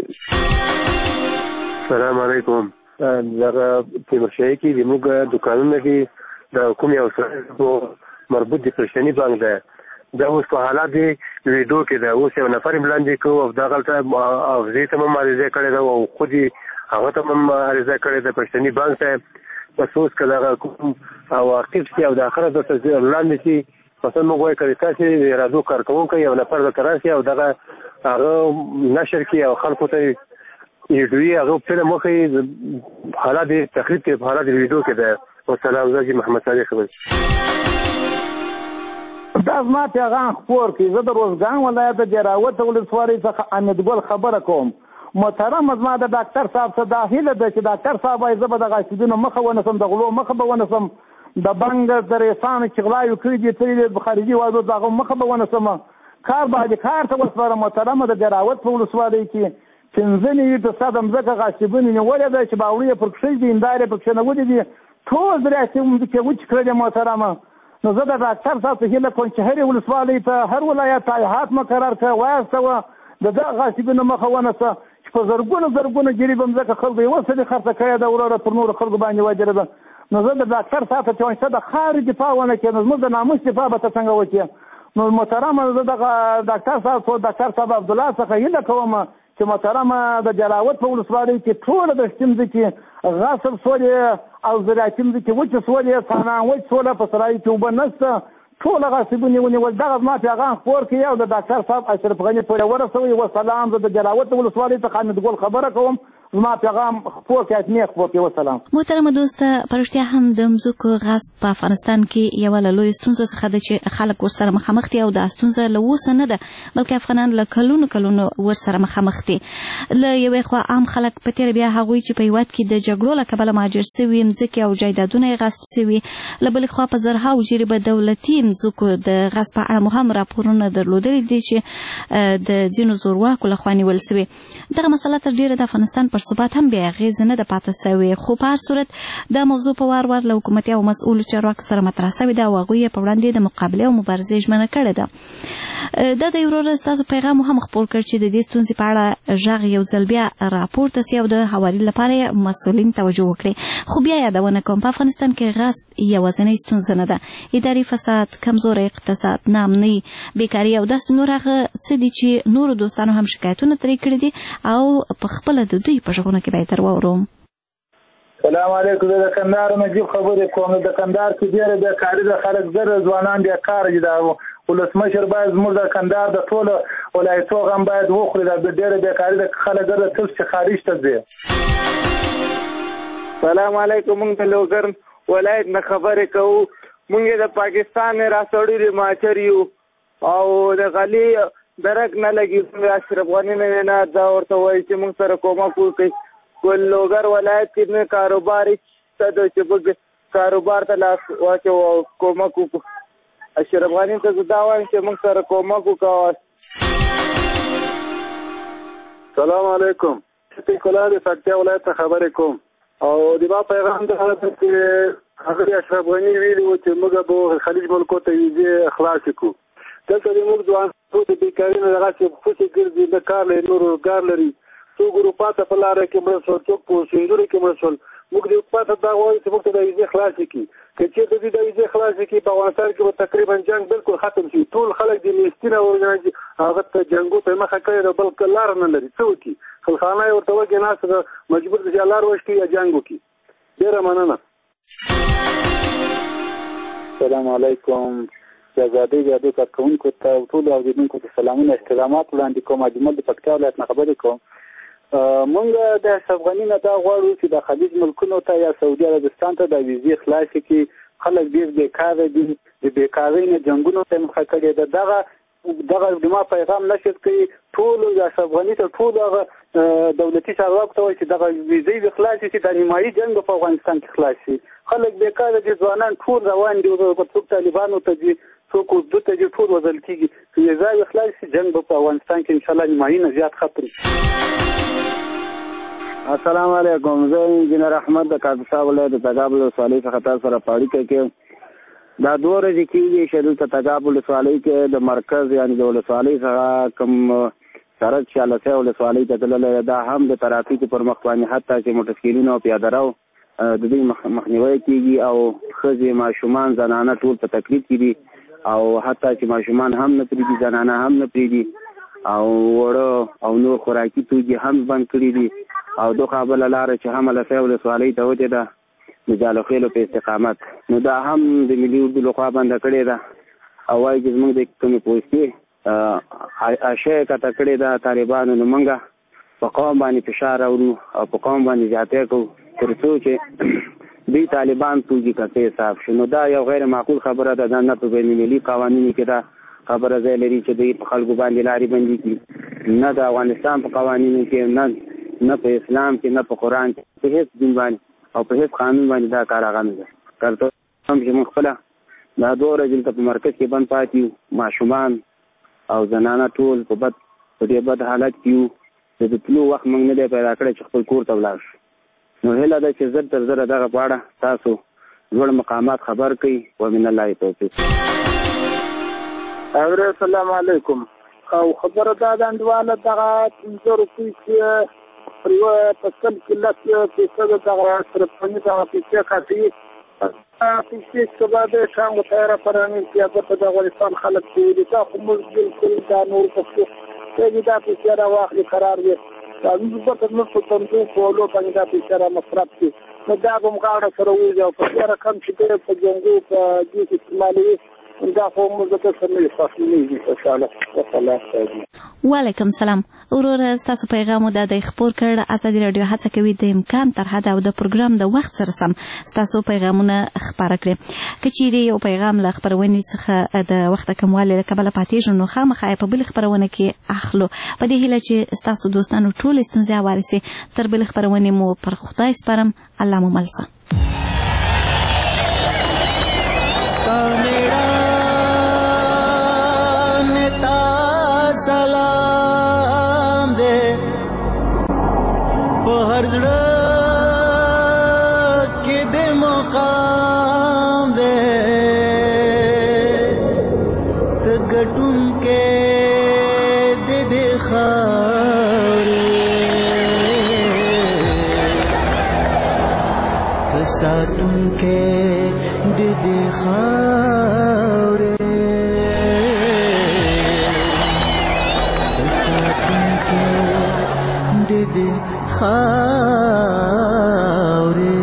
السلام علیکم. دغه تیمورشاهي کې زموږ دوکانونه کې د کوم یو سره مربوط د پښتني بانک ده. دا اوس په حالات دی ویډیو کې ده. اوس یو نفر ملاندې کوو او دغلته حافظې ته هم عریضه کړې ده او خود یې هغه ته هم عریضه کړې ده پښتني بانک ته. بس اوس که دغه کوم عواقب شي او د آخره د تصدیق لاندې شي، مثلا موږ وایو که تاسې د رادیو کارکوونکی یو نفر درته راشي او دغه هغه نشر کړي او خلکو ته ویډیویي هغه فلم وښیي، حالات یې تقریب کې په حالات د ویډیو کې ده. والسلام. زه محمد صالح خبر. دا زما پیغام خپور کړي. زه د روزګان ولایت د جراوت ولسوالۍ څخه امیدګل خبره کوم. محترم زما د ډاکټر صاحب څخه دا هیله ده چې ډاکټر صاحب وایي زه به د غاښیدونو مخه ونیسم، د غلو مخه به ونیسم، د بنګ د ریسانو چې غلاوې کړي دي تللي د خارجي وادو د هغه مخه به ونیسم. کار باندې کار ته وسپارم. محترم د جراوت په ولسوالۍ کې پنځه نوي فیصده مځکه غاښیبونې نیولې ده چې باورې یې پر کښې دي، هندارې پر کښې نولې دي، ټول درې مځکې وچې کړلې. محترمه نو زه د ډاکټر صاحب څخه هیله کوم چې هرې ولسوالۍ ته هر ولایت ته هات مقرر کړه، واستوه د دغه غاښیبونو مخه ونیسه چې په زرګونو زرګونو جریبه مځکه خلکو یې وسلې خرڅه کړې ده وروره پر نورو خلکو باندې واجره ده. نو زه د ډاکټر صاحب ته چې د خارج دفاع ونه کړې نو زموږ د ناموس دفاع به ته څنګه وکړې. نو محترمه زه دغه ډاکټر صاحب څخه ډاکټر صاحب عبدالله څخه هیله کوم چې محترمه د جلاوت په ولسوالۍ کې ټوله د شتې مځکې غصب سولې او زراعتي مځکې وچې سولې، افغانان وچ سوله، په سرایي کې اوبه نشته، ټوله غاصبونې ونیول. دغه زما پیغام خپور کړي او د ډاکټر صاحب اشرف غني پورې ورسوئ. وسلام. زه د جلاوت ولسوالۍ څخه امیدګل خبره کوم. زما پیغام خپور کړي، اتمې خپور کړي. وسلام. محترمه دوسته، په رښتیا هم د مځکو غصب په افغانستان کې یوه له لویو ستونزو څخه ده چې خلک ورسره مخامخ دي او دا ستونزه له اوسه نه ده بلکې افغانان له کلونو کلونو ورسره مخامخ دي. له یوې خوا عام خلک په تېره بیا هغوی چې په هېواد کې د جګړو له کبله مهاجر سوي مځکې او جایدادونه یې غصب سوي، له بلې خوا په زرهاو جریبه دولتي مځکو د غصب په اړه مو هم راپورونه درلودلي دي چې د ځینو زورواکو لخوا نیول سوي. دغه مسله تر ډېره د افغانستان پر ثبات هم بیا اغېزه نه ده پاته سوې، خو په هر صورت دا موضوع په وار وار له حکومتي او مسؤلو چارواکو سره مطرح سوې ده او هغوی یې په وړاندې د مقابلې او مبارزې ژمنه کړې ده. دا د ورور ستاسو پیغام هم خپور کړ چې د دې ستونزې په اړه ژغ یو ځل بیا راپورته سي او د هواري لپاره مسؤلین توجه وکړي. خو بیا یادونه کوم په افغانستان کې غصب یوازینۍ ستونزه نه ده. اداري فساد، کمزوری اقتصاد، ناامني، بیکاري او داسې نور هغه څه دي چې نورو دوستانو هم شکایتونه ترې کړي دي او په خپله د دوی په غږونه کې به یې تر واورم. سلام علیکم. زه د کندهار نجیب خبرې کوم. د کندهار کې ډېره بیکاري ده، خلک زر ځوانان بیکاره دي. دا ولسمشر باید زموږ د کندهار د ټولو ولایتو غم باید وخوري. دا ډېره بیکاري ده، خلک زر تل چې خارج ته ځي. سلام علیکم. موږ د لوګر ولایت نه خبرې کوو. موږ د پاکستان نه راڅړلي ماچر یو او د غلي درک نه لګي. اشرف غني نه نه دا ورته وایي چې موږ سره کومک وکړي. ګل لوګر ولایت کې نه کاروبار ته د چې کاروبار ته لاس واچو او کومک وکړو. اشرف غني ته دا وایم چې موږ سره کومک وکړو. سلام علیکم. ته کله د فکتیا ولایت خبرې کوم او د ما پیغام دا چې هغه اشرف غني ویلي و چې موږ به خلیج ملکو ته ویزې خلاص کړو. دلته موږ ځوان ټول د بیکاري نه دغه چې خوشي ګرځي د کار لري نور کار لري. څوک اروپا ته په لاره کې مړ شول، څوک په سیندونو کې مړ شول. موږ د اروپا ته دا وایو چې موږ ته د ویزې خلاصې کړي. که چېرته دوی د ویزې خلاصې کړي په افغانستان کې به تقریبا جنګ بالکل ختم شي. ټول خلک د میستین او هغه ته جنګو ته مخه کړې ده، بلکې لاره نه لري. څه وکړي؟ خلخانه یې ورته وږې ناسته مجبور دي چې لار وشکي یا جنګ وکړي. ډېره مننه. السلام علیکم. د ازادۍ راډیو کارکوونکو ته ټولو اورېدونکو ته سلامونه احترامات وړاندې کوم. اجمل د پکتیا ولایت نه خبرې کوم. مونږ د اشرف غني نه دا غواړو چې د خلیج ملکونو ته یا سعودي عربستان ته د ویزې خلاصې کړي. خلک ډېر بیکاره دي، د بیکارۍ نه جنګونو ته مخه کړې ده. دغه دغه د ما پیغام نشر کوي ټولو د اشرف غني ته ټولو هغه دولتي چارواکو ته وایي چې دغه ویزې خلاصې شي، د نیمایي جنګ په افغانستان کې خلاص شي. خلک بیکاره دي، ځوانان ټول روان دي، څوک طالبانو ته ځي، څوک اردو ته ځي، ټول وژل کېږي. ویزې خلاص شي، جنګ به په افغانستان کې انشاءالله نیمایي نه زیات ختم شي. السلام علیکم. زه انجینر احمد د کاپیسا ولایت د تګاب ولسوالۍ څخه تاسو سره په اړیکه کې دا دوه ورځې کېږي چې دلته تګاب ولسوالۍ کې د مرکز یعنې د ولسوالۍ څخه کوم سړک چې السی ولسوالۍ ته تللی دا هم د ترافیکو پر مخ باندې حتی چې موټرسایکلونه او پیاده رو د دوی مخنیوی کېږي او ښځې ماشومان زنانه ټول په تکلیف کې دي او حتی چې ماشومان هم نه پرېږدي، زنانه هم نه پرېږدي او وړه او نور خوراکي توکي هم بند کړي دي. او دوه بله لاره چې هم السی ولسوالۍ ته وتې ده د جالخیلو په استقامت، نو دا هم د ملي اردو لخوا بنده کړې ده او وایي چې زموږ د کومې پوستې اشیا یې کته کړې ده طالبانو. نو موږ په قوم باندې فشار راوړو او په قوم باندې زیاتی کوو تر څو چې دوی طالبان توکي کته صاف شي. نو دا یو غیر معقول خبره ده. دا نه په بین المللي قوانینو کې دا خبره ځای لري چې دوی په خلکو باندې لارې بندي کړي، نه د افغانستان په قوانینو کې، نه نه په اسلام کې، نه په قرآن کې، په هیڅ دین باندې او په هیڅ قانون باندې دا کار هغه نه ده. تر هم چې موږ خپله دا دوه ورځې دلته په مرکز کې بند پاتې یو، ماشومان او زنانه ټول په بد په ډېر بد حالت کې یو. د تلو وخت موږ نه دی پیدا کړی چې خپل کور ته ولاړ شو. نو هیله ده چې زر تر زره دغه په اړه تاسو لوړ مقامات خبر کړئ. ومن الله توفیق. السلام علیکم. او خبره دا ده انډواله دغه پنځه روپۍ چې پر یوه پسل کې لس فیصده دغه اشرف غني دغه پیسې کاټي. پیسې چې بعد شام تیاره پرانې سیاست د افغانستان خلک چې دا خو موږ بالکل دا نور پښتو ته دا پیسې راواخلي قرار دی. دا موږ په موږ په تندو کولو باندې دا پیسې را مصرف کړي. نو دا به موږ غاړه سره ووځي او په دې رقم چې دی په جنګو په دې کې استعمالوي دا خو موږ ته څه نه فاصلې دي انشاءالله. وعلیکم سلام. ورور ستاسو پیغام د دې خبر کړ. ازادي رادیو هڅه کوي د امکان تر حد او د پروګرام د وخت سره سم ستاسو پیغامونه خبره کړي. کچېرې یو پیغام له خبرونې څخه د وخت کموالی له کبله پاتې شو نو خامخا په بل خبرونه کې اخلو. په دې هیله چې ستاسو دوستانو ټول ستونزې هوارې سي. تر بل خبرونې مو پر خدای سپارم. الله مو مل شه. سلام دے په هر زړه کې د مقام دے ته ګټون کې د دې خاورې ساتونکې د دې خاورې ساتونکې د دې خاورې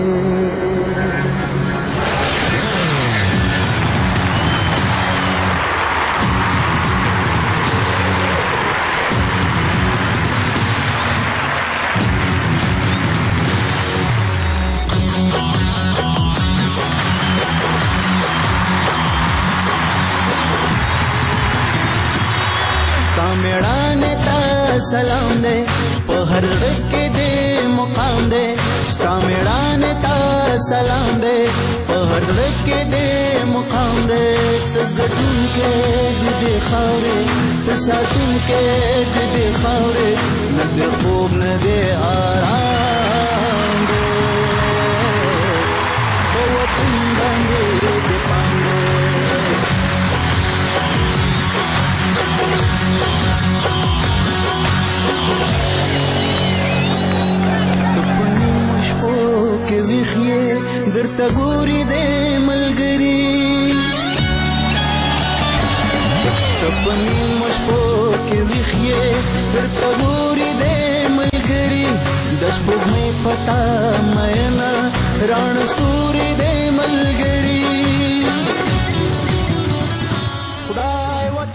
मेड़ाने ता सलाम दे पे हर के दे मुकाम दे स्ता मेड़ाने ता सलाम दे पे हर के दे मुकाम दे तगटुन के दे खावरे तसाटुन के दे खावरे न दे खूब न दे आराम दे वो वतन बंदे दे पांगे के विखिए दरता गोरी दे मलगरी तपनी मुझको के विखिए दरता गोरी दे मलगरी दस पुग में पता मैना राण स्तूरी दे